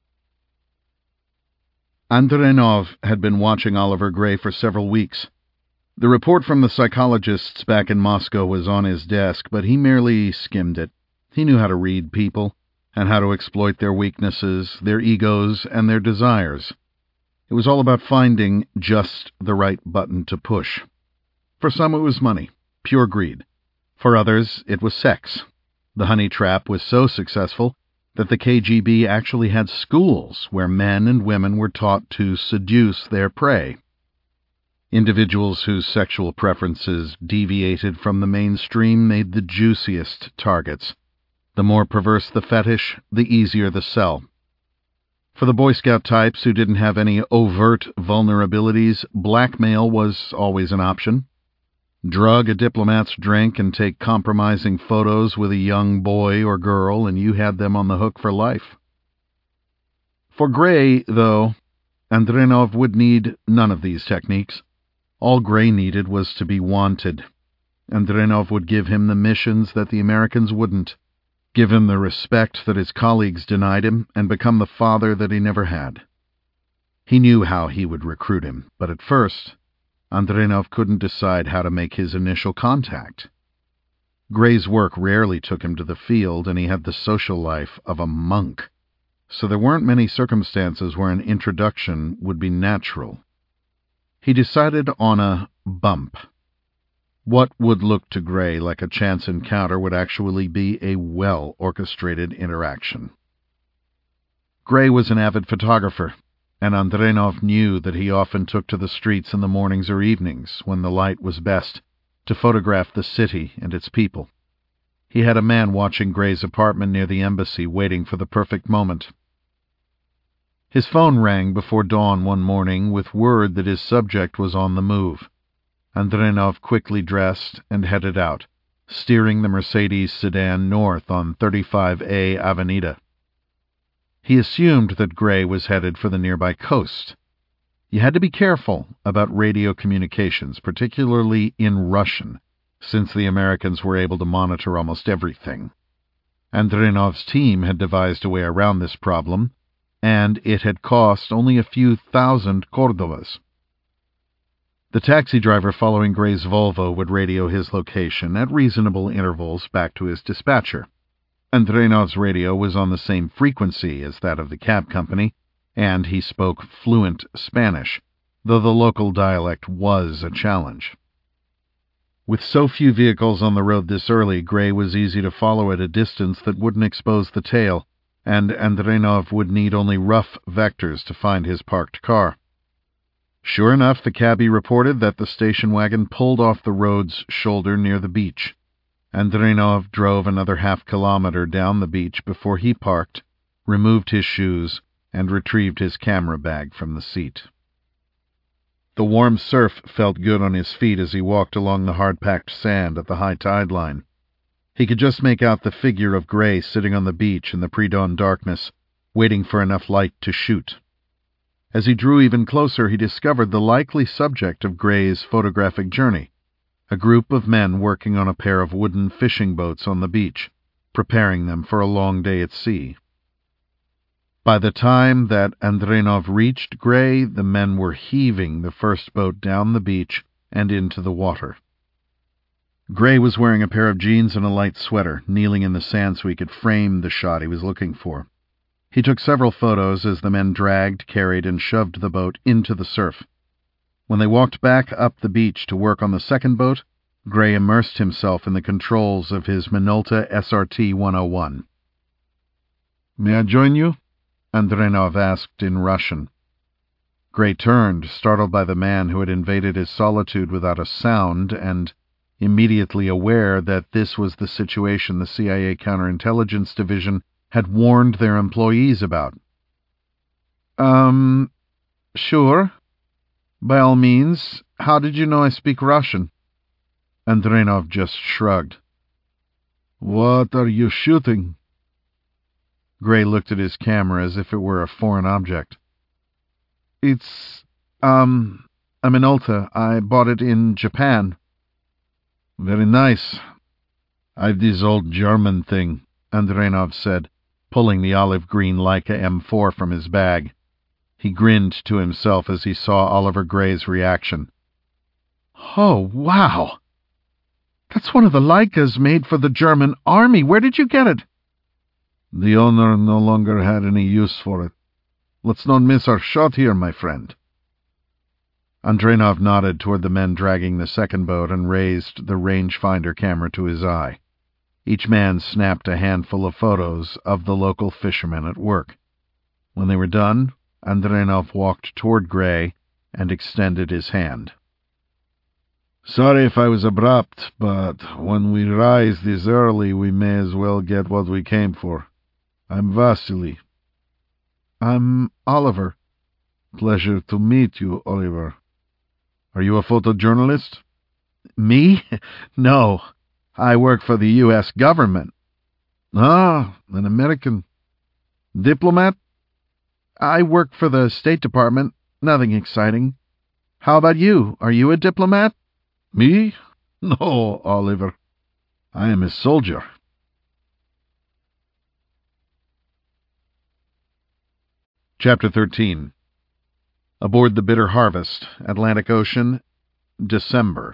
Andronov had been watching Oliver Gray for several weeks. The report from the psychologists back in Moscow was on his desk, but he merely skimmed it. He knew how to read people, and how to exploit their weaknesses, their egos, and their desires. It was all about finding just the right button to push. For some it was money, pure greed. For others, it was sex. The honey trap was so successful that the KGB actually had schools where men and women were taught to seduce their prey. Individuals whose sexual preferences deviated from the mainstream made the juiciest targets. The more perverse the fetish, the easier the sell. For the Boy Scout types who didn't have any overt vulnerabilities, blackmail was always an option. Drug a diplomat's drink and take compromising photos with a young boy or girl, and you had them on the hook for life. For Gray, though, Andronov would need none of these techniques. All Gray needed was to be wanted. Andronov would give him the missions that the Americans wouldn't, give him the respect that his colleagues denied him, and become the father that he never had. He knew how he would recruit him, but at first, Andronov couldn't decide how to make his initial contact. Gray's work rarely took him to the field, and he had the social life of a monk, so there weren't many circumstances where an introduction would be natural. He decided on a bump. What would look to Gray like a chance encounter would actually be a well-orchestrated interaction. Gray was an avid photographer, and Andronov knew that he often took to the streets in the mornings or evenings, when the light was best, to photograph the city and its people. He had a man watching Gray's apartment near the embassy, waiting for the perfect moment. His phone rang before dawn one morning with word that his subject was on the move. Andronov quickly dressed and headed out, steering the Mercedes sedan north on 35A Avenida. He assumed that Gray was headed for the nearby coast. You had to be careful about radio communications, particularly in Russian, since the Americans were able to monitor almost everything. Andronov's team had devised a way around this problem, and it had cost only a few thousand Cordovas. The taxi driver following Gray's Volvo would radio his location at reasonable intervals back to his dispatcher. Andronov's radio was on the same frequency as that of the cab company, and he spoke fluent Spanish, though the local dialect was a challenge. With so few vehicles on the road this early, Gray was easy to follow at a distance that wouldn't expose the tail, and Andronov would need only rough vectors to find his parked car. Sure enough, the cabbie reported that the station wagon pulled off the road's shoulder near the beach. Andronov drove another half-kilometer down the beach before he parked, removed his shoes, and retrieved his camera bag from the seat. The warm surf felt good on his feet as he walked along the hard-packed sand at the high tide line. He could just make out the figure of Gray sitting on the beach in the pre-dawn darkness, waiting for enough light to shoot. As he drew even closer, he discovered the likely subject of Gray's photographic journey, a group of men working on a pair of wooden fishing boats on the beach, preparing them for a long day at sea. By the time that Andronov reached Gray, the men were heaving the first boat down the beach and into the water. Gray was wearing a pair of jeans and a light sweater, kneeling in the sand so he could frame the shot he was looking for. He took several photos as the men dragged, carried, and shoved the boat into the surf. When they walked back up the beach to work on the second boat, Gray immersed himself in the controls of his Minolta SRT 101. "May I join you?" Andronov asked in Russian. Gray turned, startled by the man who had invaded his solitude without a sound, and immediately aware that this was the situation the CIA Counterintelligence Division had warned their employees about. Sure. By all means. How did you know I speak Russian?" Andronov just shrugged. "What are you shooting?" Gray looked at his camera as if it were a foreign object. "It's, a Minolta. I bought it in Japan." "Very nice. I've this old German thing," Andronov said, pulling the olive-green Leica M4 from his bag. He grinned to himself as he saw Oliver Gray's reaction. "Oh, wow! That's one of the Leicas made for the German army. Where did you get it?" "The owner no longer had any use for it. Let's not miss our shot here, my friend." Andrenov nodded toward the men dragging the second boat and raised the rangefinder camera to his eye. Each man snapped a handful of photos of the local fishermen at work. When they were done, Andrenov walked toward Gray and extended his hand. "Sorry if I was abrupt, but when we rise this early, we may as well get what we came for. I'm Vasily." "I'm Oliver." "Pleasure to meet you, Oliver. Are you a photojournalist?" "Me? No. I work for the U.S. government." "Ah, an American. Diplomat?" "I work for the State Department. Nothing exciting. How about you? Are you a diplomat?" "Me? No, Oliver. I am a soldier." Chapter 13. Aboard the Bitter Harvest, Atlantic Ocean, December.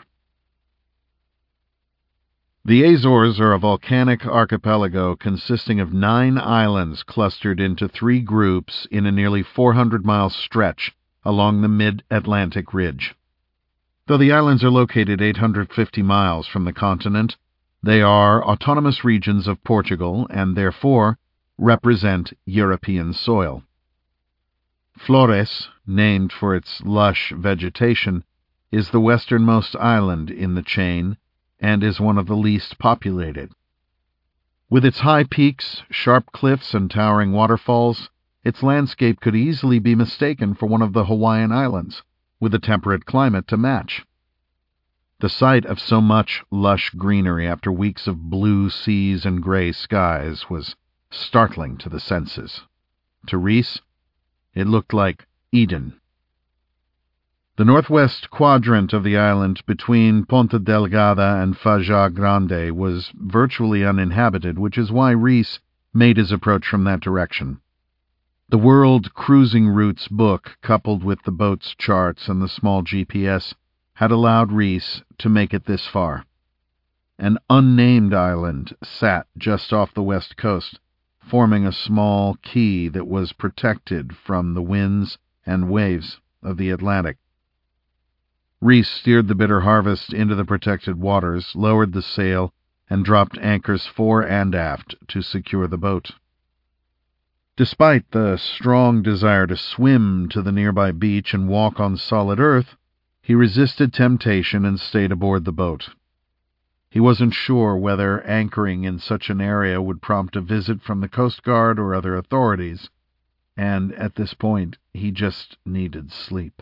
The Azores are a volcanic archipelago consisting of 9 islands clustered into 3 groups in a nearly 400-mile stretch along the mid-Atlantic ridge. Though the islands are located 850 miles from the continent, they are autonomous regions of Portugal and therefore represent European soil. Flores, named for its lush vegetation, is the westernmost island in the chain and is one of the least populated. With its high peaks, sharp cliffs, and towering waterfalls, its landscape could easily be mistaken for one of the Hawaiian Islands, with a temperate climate to match. The sight of so much lush greenery after weeks of blue seas and gray skies was startling to the senses. To Reese, it looked like Eden. The northwest quadrant of the island between Ponta Delgada and Faja Grande was virtually uninhabited, which is why Reese made his approach from that direction. The World Cruising Routes book, coupled with the boat's charts and the small GPS, had allowed Reese to make it this far. An unnamed island sat just off the west coast, forming a small key that was protected from the winds and waves of the Atlantic. Reese steered the Bitter Harvest into the protected waters, lowered the sail, and dropped anchors fore and aft to secure the boat. Despite the strong desire to swim to the nearby beach and walk on solid earth, he resisted temptation and stayed aboard the boat. He wasn't sure whether anchoring in such an area would prompt a visit from the Coast Guard or other authorities, and at this point he just needed sleep.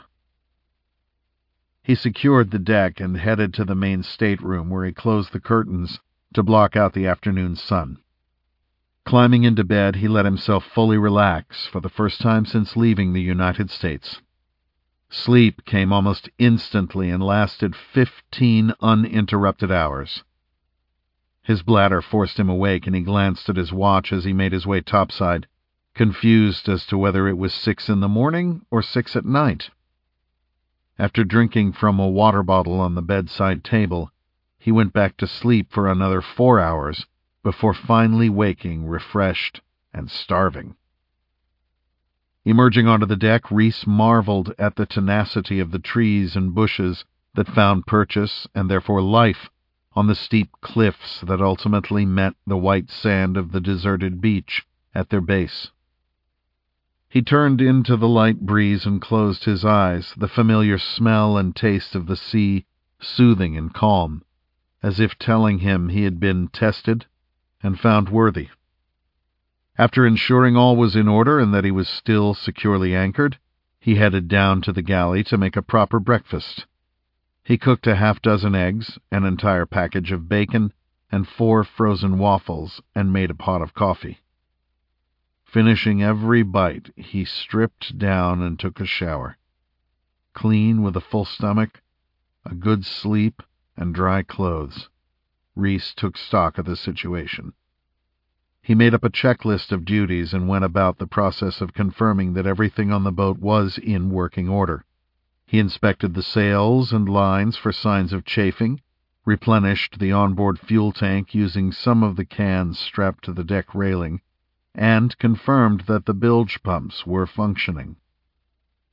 He secured the deck and headed to the main stateroom, where he closed the curtains to block out the afternoon sun. Climbing into bed, he let himself fully relax for the first time since leaving the United States. Sleep came almost instantly and lasted 15 uninterrupted hours. His bladder forced him awake, and he glanced at his watch as he made his way topside, confused as to whether it was 6 in the morning or 6 at night. After drinking from a water bottle on the bedside table, he went back to sleep for another 4 hours before finally waking refreshed and starving. Emerging onto the deck, Reese marveled at the tenacity of the trees and bushes that found purchase, and therefore life, on the steep cliffs that ultimately met the white sand of the deserted beach at their base. He turned into the light breeze and closed his eyes, the familiar smell and taste of the sea soothing and calm, as if telling him he had been tested and found worthy. After ensuring all was in order and that he was still securely anchored, he headed down to the galley to make a proper breakfast. He cooked a half-dozen eggs, an entire package of bacon, and 4 frozen waffles, and made a pot of coffee. Finishing every bite, he stripped down and took a shower. Clean, with a full stomach, a good sleep, and dry clothes, Reese took stock of the situation. He made up a checklist of duties and went about the process of confirming that everything on the boat was in working order. He inspected the sails and lines for signs of chafing, replenished the onboard fuel tank using some of the cans strapped to the deck railing, and confirmed that the bilge pumps were functioning.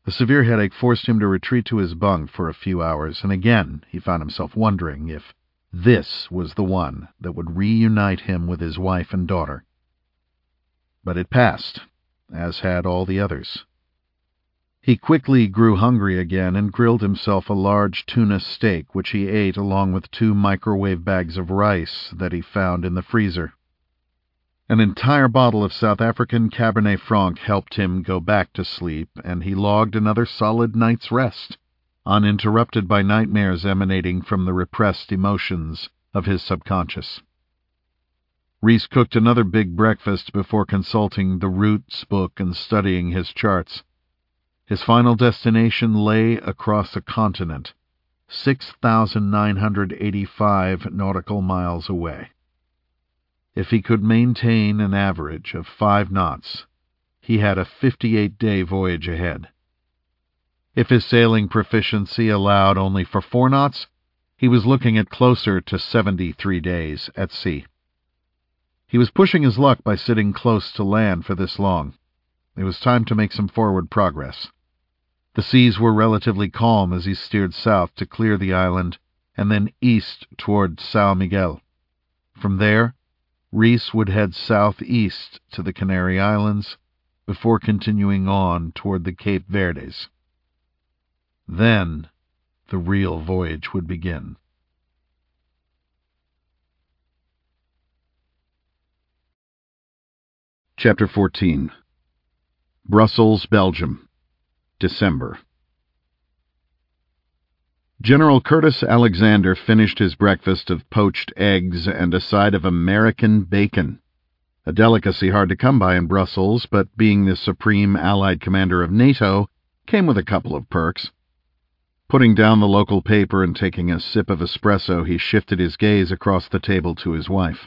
A severe headache forced him to retreat to his bunk for a few hours, and again he found himself wondering if this was the one that would reunite him with his wife and daughter. But it passed, as had all the others. He quickly grew hungry again and grilled himself a large tuna steak, which he ate along with 2 microwave bags of rice that he found in the freezer. An entire bottle of South African Cabernet Franc helped him go back to sleep, and he logged another solid night's rest, uninterrupted by nightmares emanating from the repressed emotions of his subconscious. Reese cooked another big breakfast before consulting the Roots book and studying his charts. His final destination lay across a continent, 6,985 nautical miles away. If he could maintain an average of 5 knots, he had a 58-day voyage ahead. If his sailing proficiency allowed only for 4 knots, he was looking at closer to 73 days at sea. He was pushing his luck by sitting close to land for this long. It was time to make some forward progress. The seas were relatively calm as he steered south to clear the island and then east toward São Miguel. From there, Reese would head southeast to the Canary Islands before continuing on toward the Cape Verdes. Then the real voyage would begin. Chapter 14. Brussels, Belgium, December. General Curtis Alexander finished his breakfast of poached eggs and a side of American bacon, a delicacy hard to come by in Brussels, but being the supreme Allied commander of NATO came with a couple of perks. Putting down the local paper and taking a sip of espresso, he shifted his gaze across the table to his wife.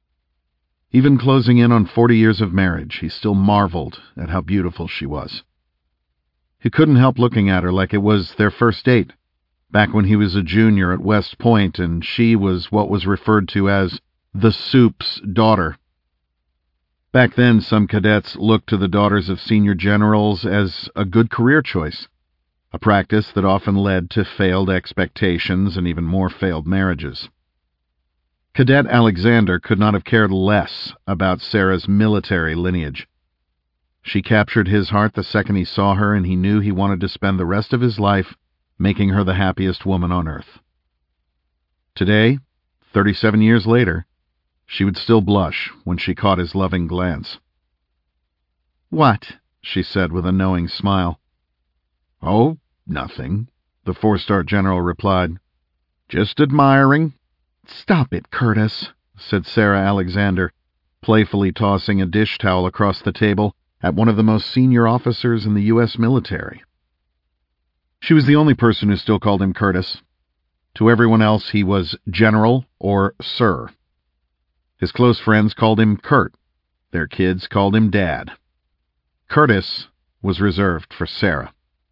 Even closing in on 40 years of marriage, he still marveled at how beautiful she was. He couldn't help looking at her like it was their first date, back when he was a junior at West Point and she was what was referred to as the soup's daughter. Back then, some cadets looked to the daughters of senior generals as a good career choice, a practice that often led to failed expectations and even more failed marriages. Cadet Alexander could not have cared less about Sarah's military lineage. She captured his heart the second he saw her, and he knew he wanted to spend the rest of his life making her the happiest woman on earth. Today, 37 years later, she would still blush when she caught his loving glance. "What?" she said with a knowing smile. "Oh, nothing," the 4-star general replied. "Just admiring." "Stop it, Curtis," said Sarah Alexander, playfully tossing a dish towel across the table at one of the most senior officers in the U.S. military. She was the only person who still called him Curtis. To everyone else, he was General or Sir. His close friends called him Kurt. Their kids called him Dad. Curtis was reserved for Sarah.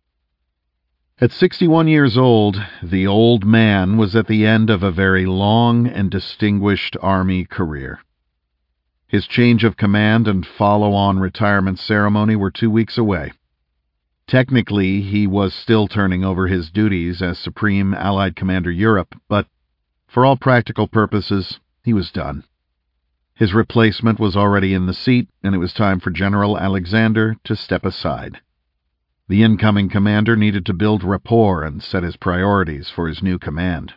At 61 years old, the old man was at the end of a very long and distinguished Army career. His change of command and follow-on retirement ceremony were 2 weeks away. Technically, he was still turning over his duties as Supreme Allied Commander Europe, but for all practical purposes, he was done. His replacement was already in the seat, and it was time for General Alexander to step aside. The incoming commander needed to build rapport and set his priorities for his new command.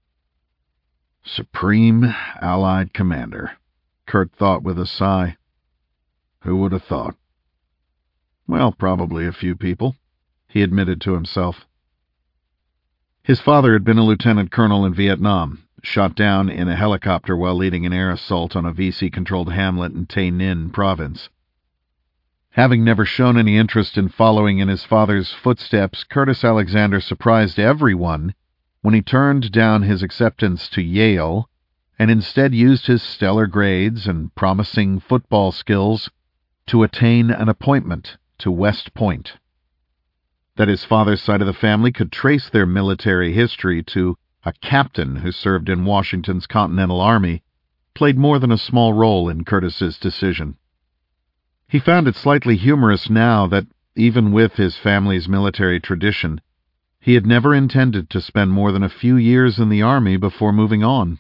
Supreme Allied Commander, Kurt thought with a sigh. Who would have thought? Well, probably a few people, he admitted to himself. His father had been a lieutenant colonel in Vietnam, shot down in a helicopter while leading an air assault on a VC-controlled hamlet in Tay Ninh province. Having never shown any interest in following in his father's footsteps, Curtis Alexander surprised everyone when he turned down his acceptance to Yale and instead used his stellar grades and promising football skills to attain an appointment to West Point. That his father's side of the family could trace their military history to a captain who served in Washington's Continental Army played more than a small role in Curtis's decision. He found it slightly humorous now that even with his family's military tradition, he had never intended to spend more than a few years in the Army before moving on.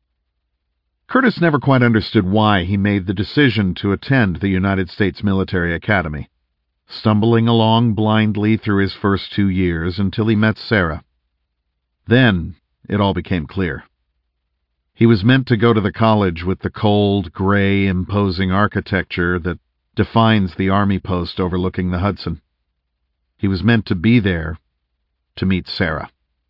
Curtis never quite understood why he made the decision to attend the United States Military Academy, stumbling along blindly through his first 2 years until he met Sarah. Then it all became clear. He was meant to go to the college with the cold, gray, imposing architecture that defines the Army post overlooking the Hudson. He was meant to be there to meet Sarah.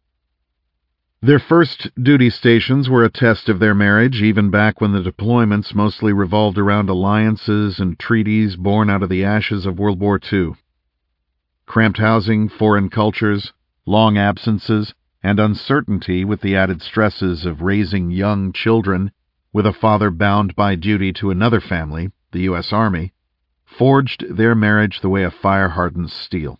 Their first duty stations were a test of their marriage, even back when the deployments mostly revolved around alliances and treaties born out of the ashes of World War II. Cramped housing, foreign cultures, long absences, and uncertainty with the added stresses of raising young children with a father bound by duty to another family, the U.S. Army, forged their marriage the way a fire hardens steel.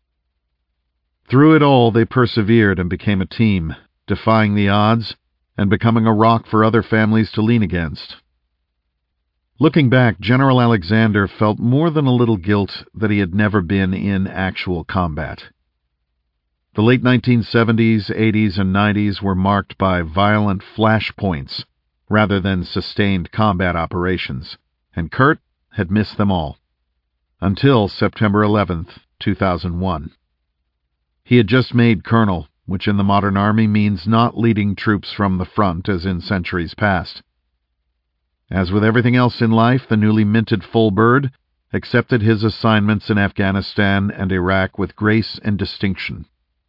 Through it all, they persevered and became a team, defying the odds and becoming a rock for other families to lean against. Looking back, General Alexander felt more than a little guilt that he had never been in actual combat. The late 1970s, 80s, and 90s were marked by violent flashpoints rather than sustained combat operations, and Kurt had missed them all, until September 11th, 2001. He had just made colonel, which in the modern Army means not leading troops from the front as in centuries past. As with everything else in life, the newly minted full bird accepted his assignments in Afghanistan and Iraq with grace and distinction.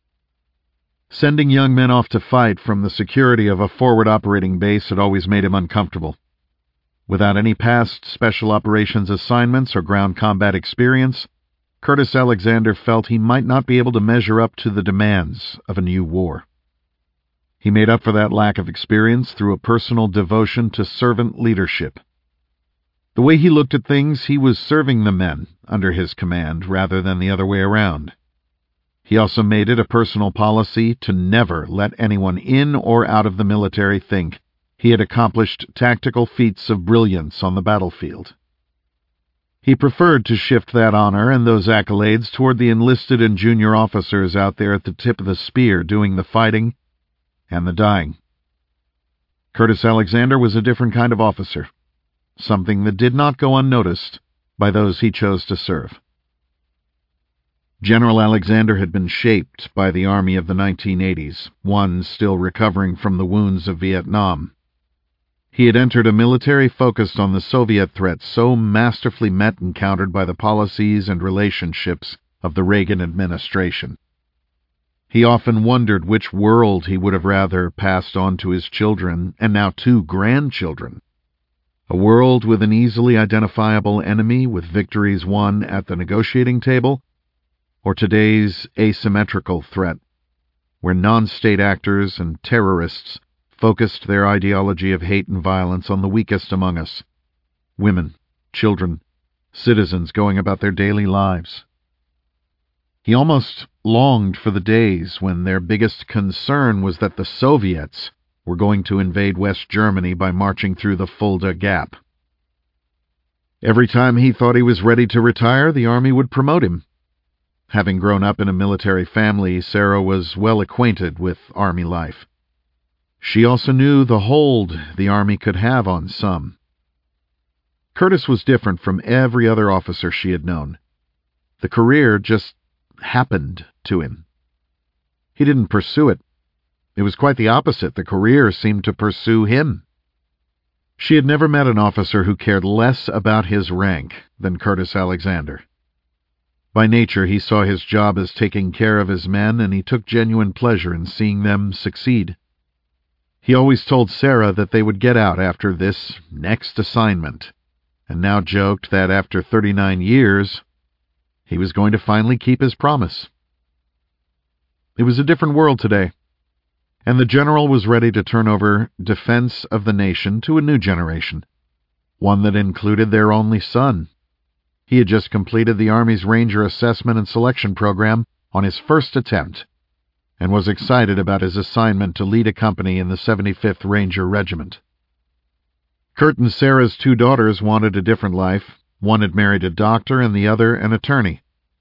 Sending young men off to fight from the security of a forward operating base had always made him uncomfortable. Without any past special operations assignments or ground combat experience, Curtis Alexander felt he might not be able to measure up to the demands of a new war. He made up for that lack of experience through a personal devotion to servant leadership. The way he looked at things, he was serving the men under his command rather than the other way around. He also made it a personal policy to never let anyone in or out of the military think he had accomplished tactical feats of brilliance on the battlefield. He preferred to shift that honor and those accolades toward the enlisted and junior officers out there at the tip of the spear doing the fighting and the dying. Curtis Alexander was a different kind of officer, something that did not go unnoticed by those he chose to serve. General Alexander had been shaped by the Army of the 1980s, one still recovering from the wounds of Vietnam. He had entered a military focused on the Soviet threat so masterfully met and countered by the policies and relationships of the Reagan administration. He often wondered which world he would have rather passed on to his children, and now 2 grandchildren. A world with an easily identifiable enemy with victories won at the negotiating table, or today's asymmetrical threat, where non-state actors and terrorists focused their ideology of hate and violence on the weakest among us, women, children, citizens going about their daily lives. He almost longed for the days when their biggest concern was that the Soviets were going to invade West Germany by marching through the Fulda Gap. Every time he thought he was ready to retire, the Army would promote him. Having grown up in a military family, Sarah was well acquainted with Army life. She also knew the hold the Army could have on some. Curtis was different from every other officer she had known. The career just happened to him. He didn't pursue it. It was quite the opposite. The career seemed to pursue him. She had never met an officer who cared less about his rank than Curtis Alexander. By nature, he saw his job as taking care of his men, and he took genuine pleasure in seeing them succeed. He always told Sarah that they would get out after this next assignment, and now joked that after 39 years, he was going to finally keep his promise. It was a different world today, and the general was ready to turn over defense of the nation to a new generation, one that included their only son. He had just completed the Army's Ranger Assessment and Selection Program on his first attempt, and was excited about his assignment to lead a company in the 75th Ranger Regiment. Kurt and Sarah's 2 daughters wanted a different life. One had married a doctor and the other an attorney.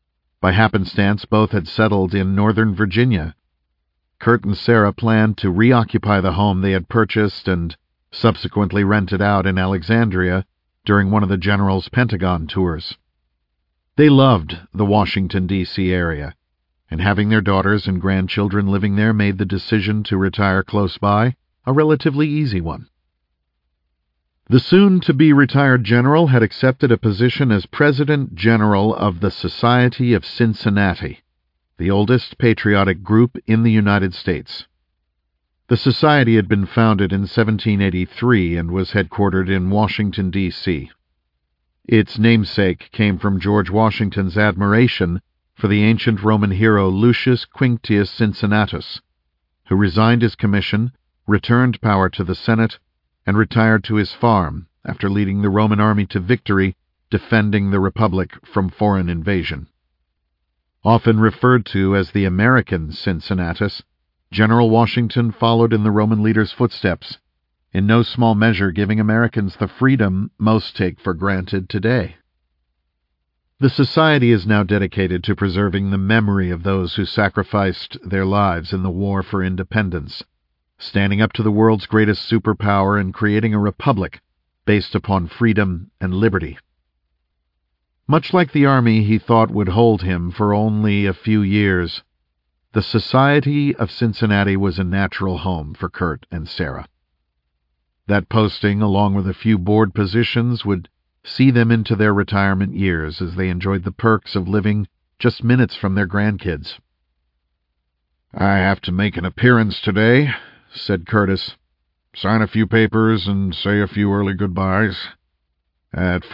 By happenstance, both had settled in Northern Virginia. Kurt and Sarah planned to reoccupy the home they had purchased and subsequently rented out in Alexandria during one of the General's Pentagon tours. They loved the Washington, D.C. area, and having their daughters and grandchildren living there made the decision to retire close by a relatively easy one. The soon-to-be retired general had accepted a position as President General of the Society of Cincinnati, the oldest patriotic group in the United States. The society had been founded in 1783 and was headquartered in Washington, D.C. Its namesake came from George Washington's admiration for the ancient Roman hero Lucius Quinctius Cincinnatus, who resigned his commission, returned power to the Senate, and retired to his farm after leading the Roman army to victory, defending the Republic from foreign invasion. Often referred to as the American Cincinnatus, General Washington followed in the Roman leader's footsteps, in no small measure giving Americans the freedom most take for granted today. The society is now dedicated to preserving the memory of those who sacrificed their lives in the war for independence, standing up to the world's greatest superpower and creating a republic based upon freedom and liberty. Much like the army he thought would hold him for only a few years, the Society of Cincinnati was a natural home for Kurt and Sarah. That posting, along with a few board positions, would see them into their retirement years as they enjoyed the perks of living just minutes from their grandkids. "I have to make an appearance today," said Curtis. "Sign a few papers and say a few early goodbyes. At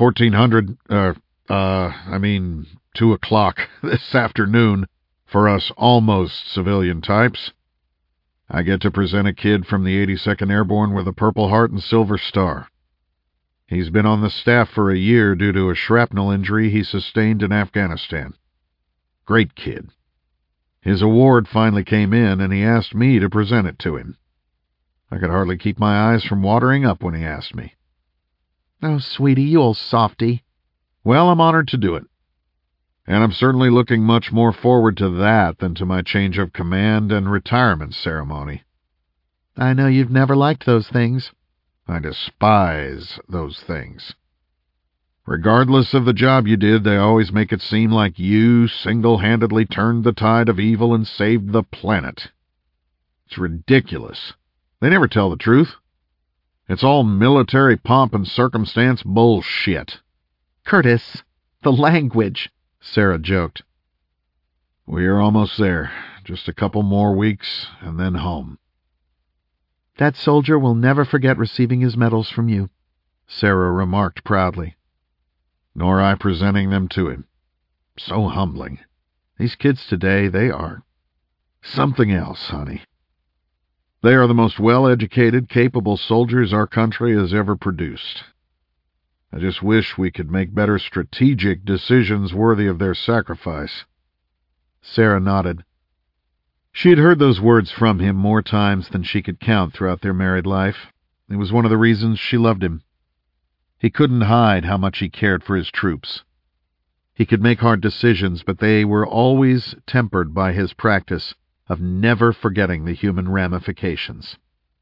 2 o'clock this afternoon, for us almost civilian types, I get to present a kid from the 82nd Airborne with a Purple Heart and Silver Star. He's been on the staff for a year due to a shrapnel injury he sustained in Afghanistan. Great kid. His award finally came in, and he asked me to present it to him. I could hardly keep my eyes from watering up when he asked me." "Oh, sweetie, you old softy." "Well, I'm honored to do it. And I'm certainly looking much more forward to that than to my change of command and retirement ceremony." "I know you've never liked those things." "I despise those things. Regardless of the job you did, they always make it seem like you single-handedly turned the tide of evil and saved the planet. It's ridiculous. They never tell the truth. It's all military pomp and circumstance bullshit." "Curtis, the language," Sarah joked. "We are almost there. Just a couple more weeks, and then home." "That soldier will never forget receiving his medals from you," Sarah remarked proudly. "Nor I presenting them to him. So humbling. These kids today, they are something else, honey. They are the most well-educated, capable soldiers our country has ever produced. I just wish we could make better strategic decisions worthy of their sacrifice." Sarah nodded. She had heard those words from him more times than she could count throughout their married life. It was one of the reasons she loved him. He couldn't hide how much he cared for his troops. He could make hard decisions, but they were always tempered by his practice of never forgetting the human ramifications.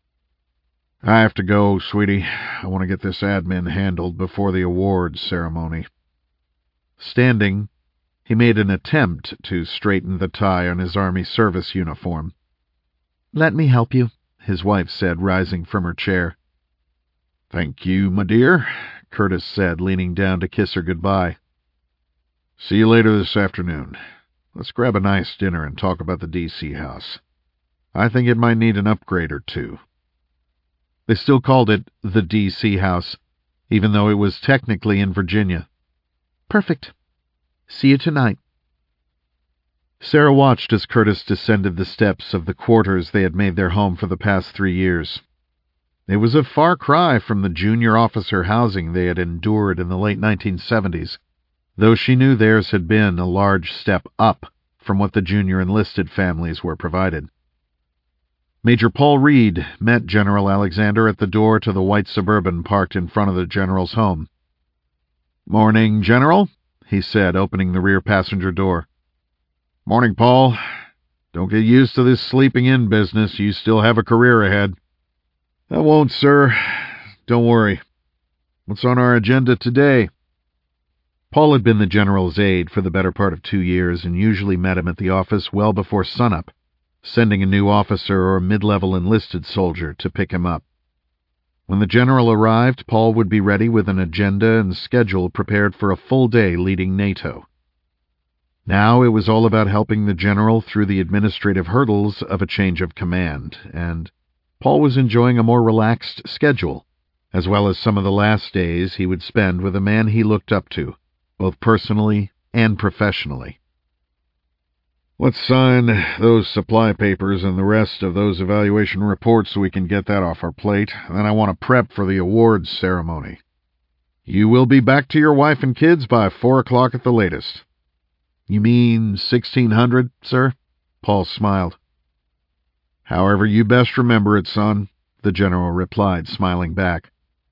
"I have to go, sweetie. I want to get this admin handled before the awards ceremony." Standing, he made an attempt to straighten the tie on his Army service uniform. "Let me help you," his wife said, rising from her chair. "Thank you, my dear," Curtis said, leaning down to kiss her goodbye. "See you later this afternoon. Let's grab a nice dinner and talk about the D.C. house. I think it might need an upgrade or two." They still called it the D.C. house, even though it was technically in Virginia. "Perfect. See you tonight." Sarah watched as Curtis descended the steps of the quarters they had made their home for the past 3 years. It was a far cry from the junior officer housing they had endured in the late 1970s, though she knew theirs had been a large step up from what the junior enlisted families were provided. Major Paul Reed met General Alexander at the door to the white Suburban parked in front of the general's home. "Morning, General," he said, opening the rear passenger door. Morning, Paul. Don't get used to this sleeping-in business. You still have a career ahead. I won't, sir. Don't worry. What's on our agenda today? Paul had been the general's aide for the better part of 2 years and usually met him at the office well before sunup, sending a new officer or mid-level enlisted soldier to pick him up. When the general arrived, Paul would be ready with an agenda and schedule prepared for a full day leading NATO. Now it was all about helping the general through the administrative hurdles of a change of command, and Paul was enjoying a more relaxed schedule, as well as some of the last days he would spend with a man he looked up to, both personally and professionally. Let's sign those supply papers and the rest of those evaluation reports so we can get that off our plate. Then I want to prep for the awards ceremony. You will be back to your wife and kids by 4 o'clock at the latest. You mean 1600, sir? Paul smiled. However you best remember it, son, the general replied, smiling back.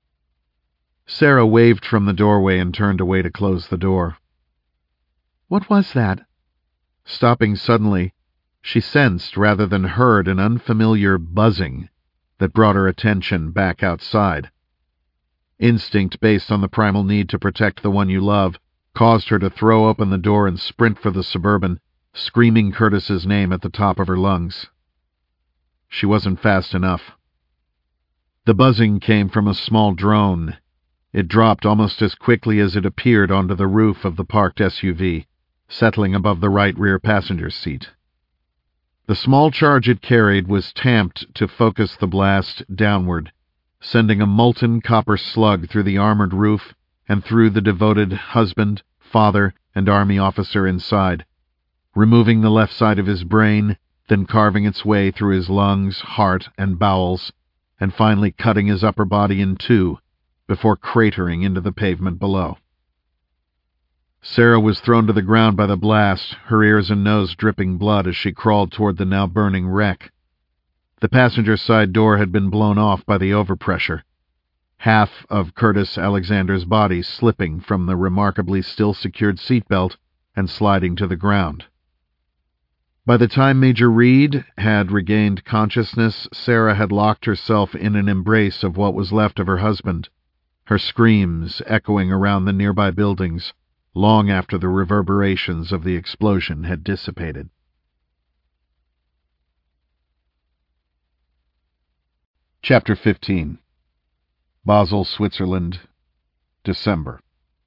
Sarah waved from the doorway and turned away to close the door. What was that? Stopping suddenly, she sensed rather than heard an unfamiliar buzzing that brought her attention back outside. Instinct based on the primal need to protect the one you love caused her to throw open the door and sprint for the Suburban, screaming Curtis's name at the top of her lungs. She wasn't fast enough. The buzzing came from a small drone. It dropped almost as quickly as it appeared onto the roof of the parked SUV, settling above the right rear passenger seat. The small charge it carried was tamped to focus the blast downward, sending a molten copper slug through the armored roof and through the devoted husband, father, and army officer inside, removing the left side of his brain, then carving its way through his lungs, heart, and bowels, and finally cutting his upper body in two before cratering into the pavement below. Sarah was thrown to the ground by the blast, her ears and nose dripping blood as she crawled toward the now burning wreck. The passenger side door had been blown off by the overpressure, half of Curtis Alexander's body slipping from the remarkably still-secured seatbelt and sliding to the ground. By the time Major Reed had regained consciousness, Sarah had locked herself in an embrace of what was left of her husband, her screams echoing around the nearby buildings, long after the reverberations of the explosion had dissipated. Chapter 15. Basel, Switzerland, December.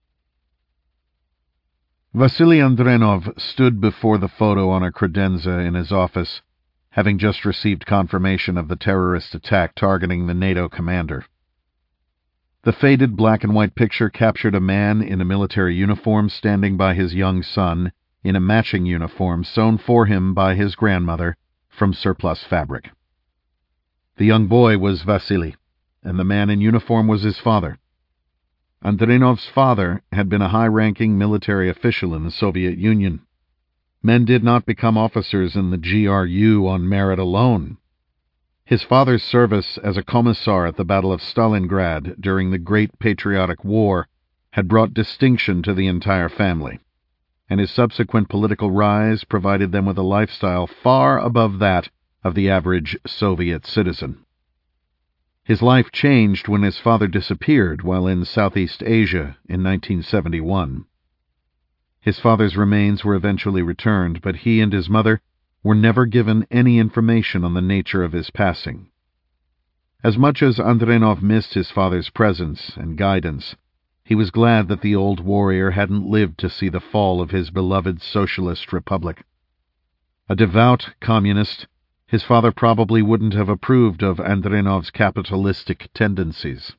Vasily Andrenov stood before the photo on a credenza in his office, having just received confirmation of the terrorist attack targeting the NATO commander. The faded black-and-white picture captured a man in a military uniform standing by his young son in a matching uniform sewn for him by his grandmother from surplus fabric. The young boy was Vasily, and the man in uniform was his father. Andrenov's father had been a high-ranking military official in the Soviet Union. Men did not become officers in the GRU on merit alone. His father's service as a commissar at the Battle of Stalingrad during the Great Patriotic War had brought distinction to the entire family, and his subsequent political rise provided them with a lifestyle far above that of the average Soviet citizen. His life changed when his father disappeared while in Southeast Asia in 1971. His father's remains were eventually returned, but he and his mother were never given any information on the nature of his passing. As much as Andrenov missed his father's presence and guidance, he was glad that the old warrior hadn't lived to see the fall of his beloved socialist republic. A devout communist, his father probably wouldn't have approved of Andrenov's capitalistic tendencies.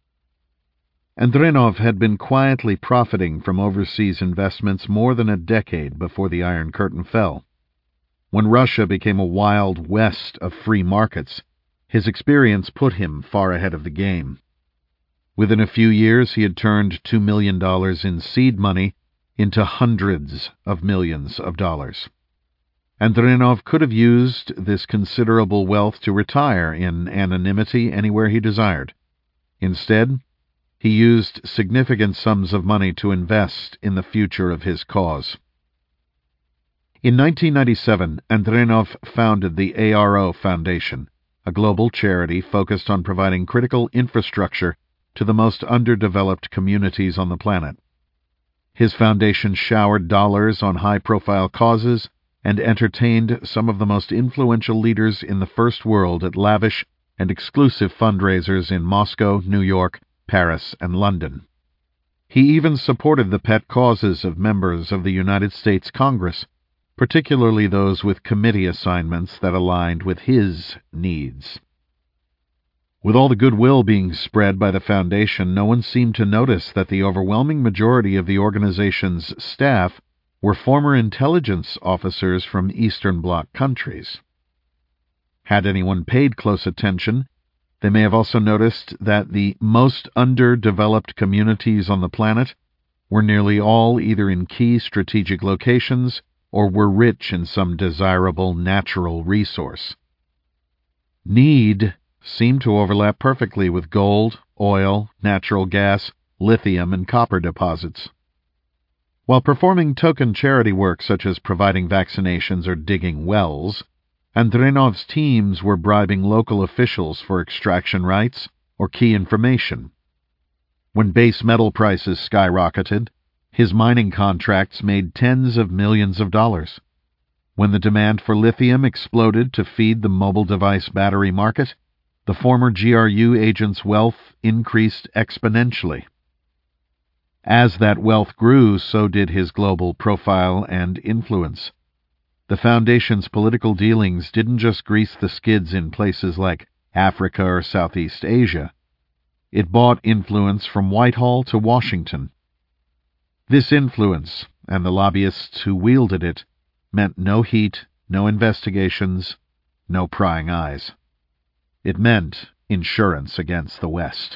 Andrenov had been quietly profiting from overseas investments more than a decade before the Iron Curtain fell. When Russia became a wild west of free markets, his experience put him far ahead of the game. Within a few years, he had turned $2 million in seed money into hundreds of millions of dollars. Andrenov could have used this considerable wealth to retire in anonymity anywhere he desired. Instead, he used significant sums of money to invest in the future of his cause. In 1997, Andrenov founded the ARO Foundation, a global charity focused on providing critical infrastructure to the most underdeveloped communities on the planet. His foundation showered dollars on high-profile causes and entertained some of the most influential leaders in the First World at lavish and exclusive fundraisers in Moscow, New York, Paris, and London. He even supported the pet causes of members of the United States Congress, particularly those with committee assignments that aligned with his needs. With all the goodwill being spread by the foundation, no one seemed to notice that the overwhelming majority of the organization's staff were former intelligence officers from Eastern Bloc countries. Had anyone paid close attention, they may have also noticed that the most underdeveloped communities on the planet were nearly all either in key strategic locations or were rich in some desirable natural resource. Need seemed to overlap perfectly with gold, oil, natural gas, lithium, and copper deposits. While performing token charity work such as providing vaccinations or digging wells, Andrenov's teams were bribing local officials for extraction rights or key information. When base metal prices skyrocketed, his mining contracts made tens of millions of dollars. When the demand for lithium exploded to feed the mobile device battery market, the former GRU agent's wealth increased exponentially. As that wealth grew, so did his global profile and influence. The Foundation's political dealings didn't just grease the skids in places like Africa or Southeast Asia. It bought influence from Whitehall to Washington. This influence, and the lobbyists who wielded it, meant no heat, no investigations, no prying eyes. It meant insurance against the West.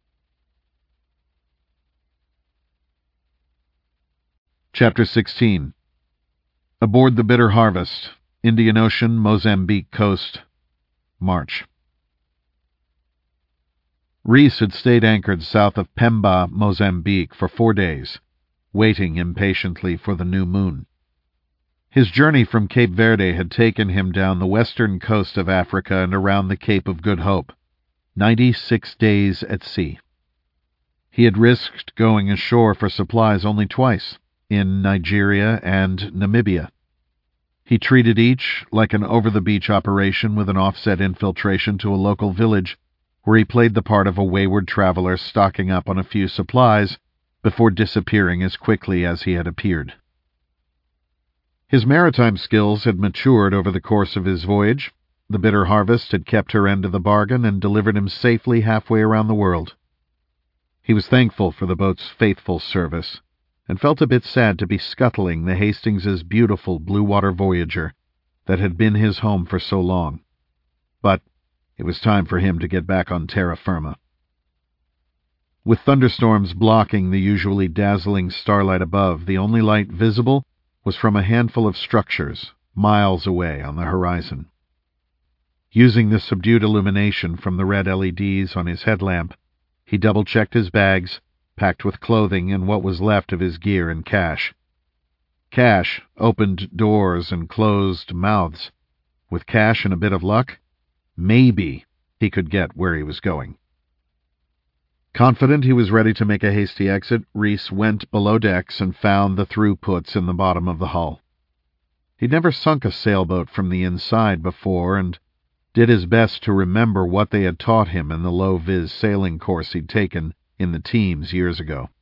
Chapter 16. Aboard the Bitter Harvest, Indian Ocean, Mozambique coast, March. Reese had stayed anchored south of Pemba, Mozambique, for 4 days, waiting impatiently for the new moon. His journey from Cape Verde had taken him down the western coast of Africa and around the Cape of Good Hope, 96 days at sea. He had risked going ashore for supplies only twice, in Nigeria and Namibia. He treated each like an over-the-beach operation with an offset infiltration to a local village where he played the part of a wayward traveler stocking up on a few supplies before disappearing as quickly as he had appeared. His maritime skills had matured over the course of his voyage. The Bitter Harvest had kept her end of the bargain and delivered him safely halfway around the world. He was thankful for the boat's faithful service, and felt a bit sad to be scuttling the Hastings's beautiful blue-water Voyager that had been his home for so long. But it was time for him to get back on terra firma. With thunderstorms blocking the usually dazzling starlight above, the only light visible was from a handful of structures miles away on the horizon. Using the subdued illumination from the red LEDs on his headlamp, he double-checked his bags, packed with clothing and what was left of his gear and cash. Cash opened doors and closed mouths. With cash and a bit of luck, maybe he could get where he was going. Confident he was ready to make a hasty exit, Reese went below decks and found the through-puts in the bottom of the hull. He'd never sunk a sailboat from the inside before, and did his best to remember what they had taught him in the low-vis sailing course he'd taken in the teams years ago.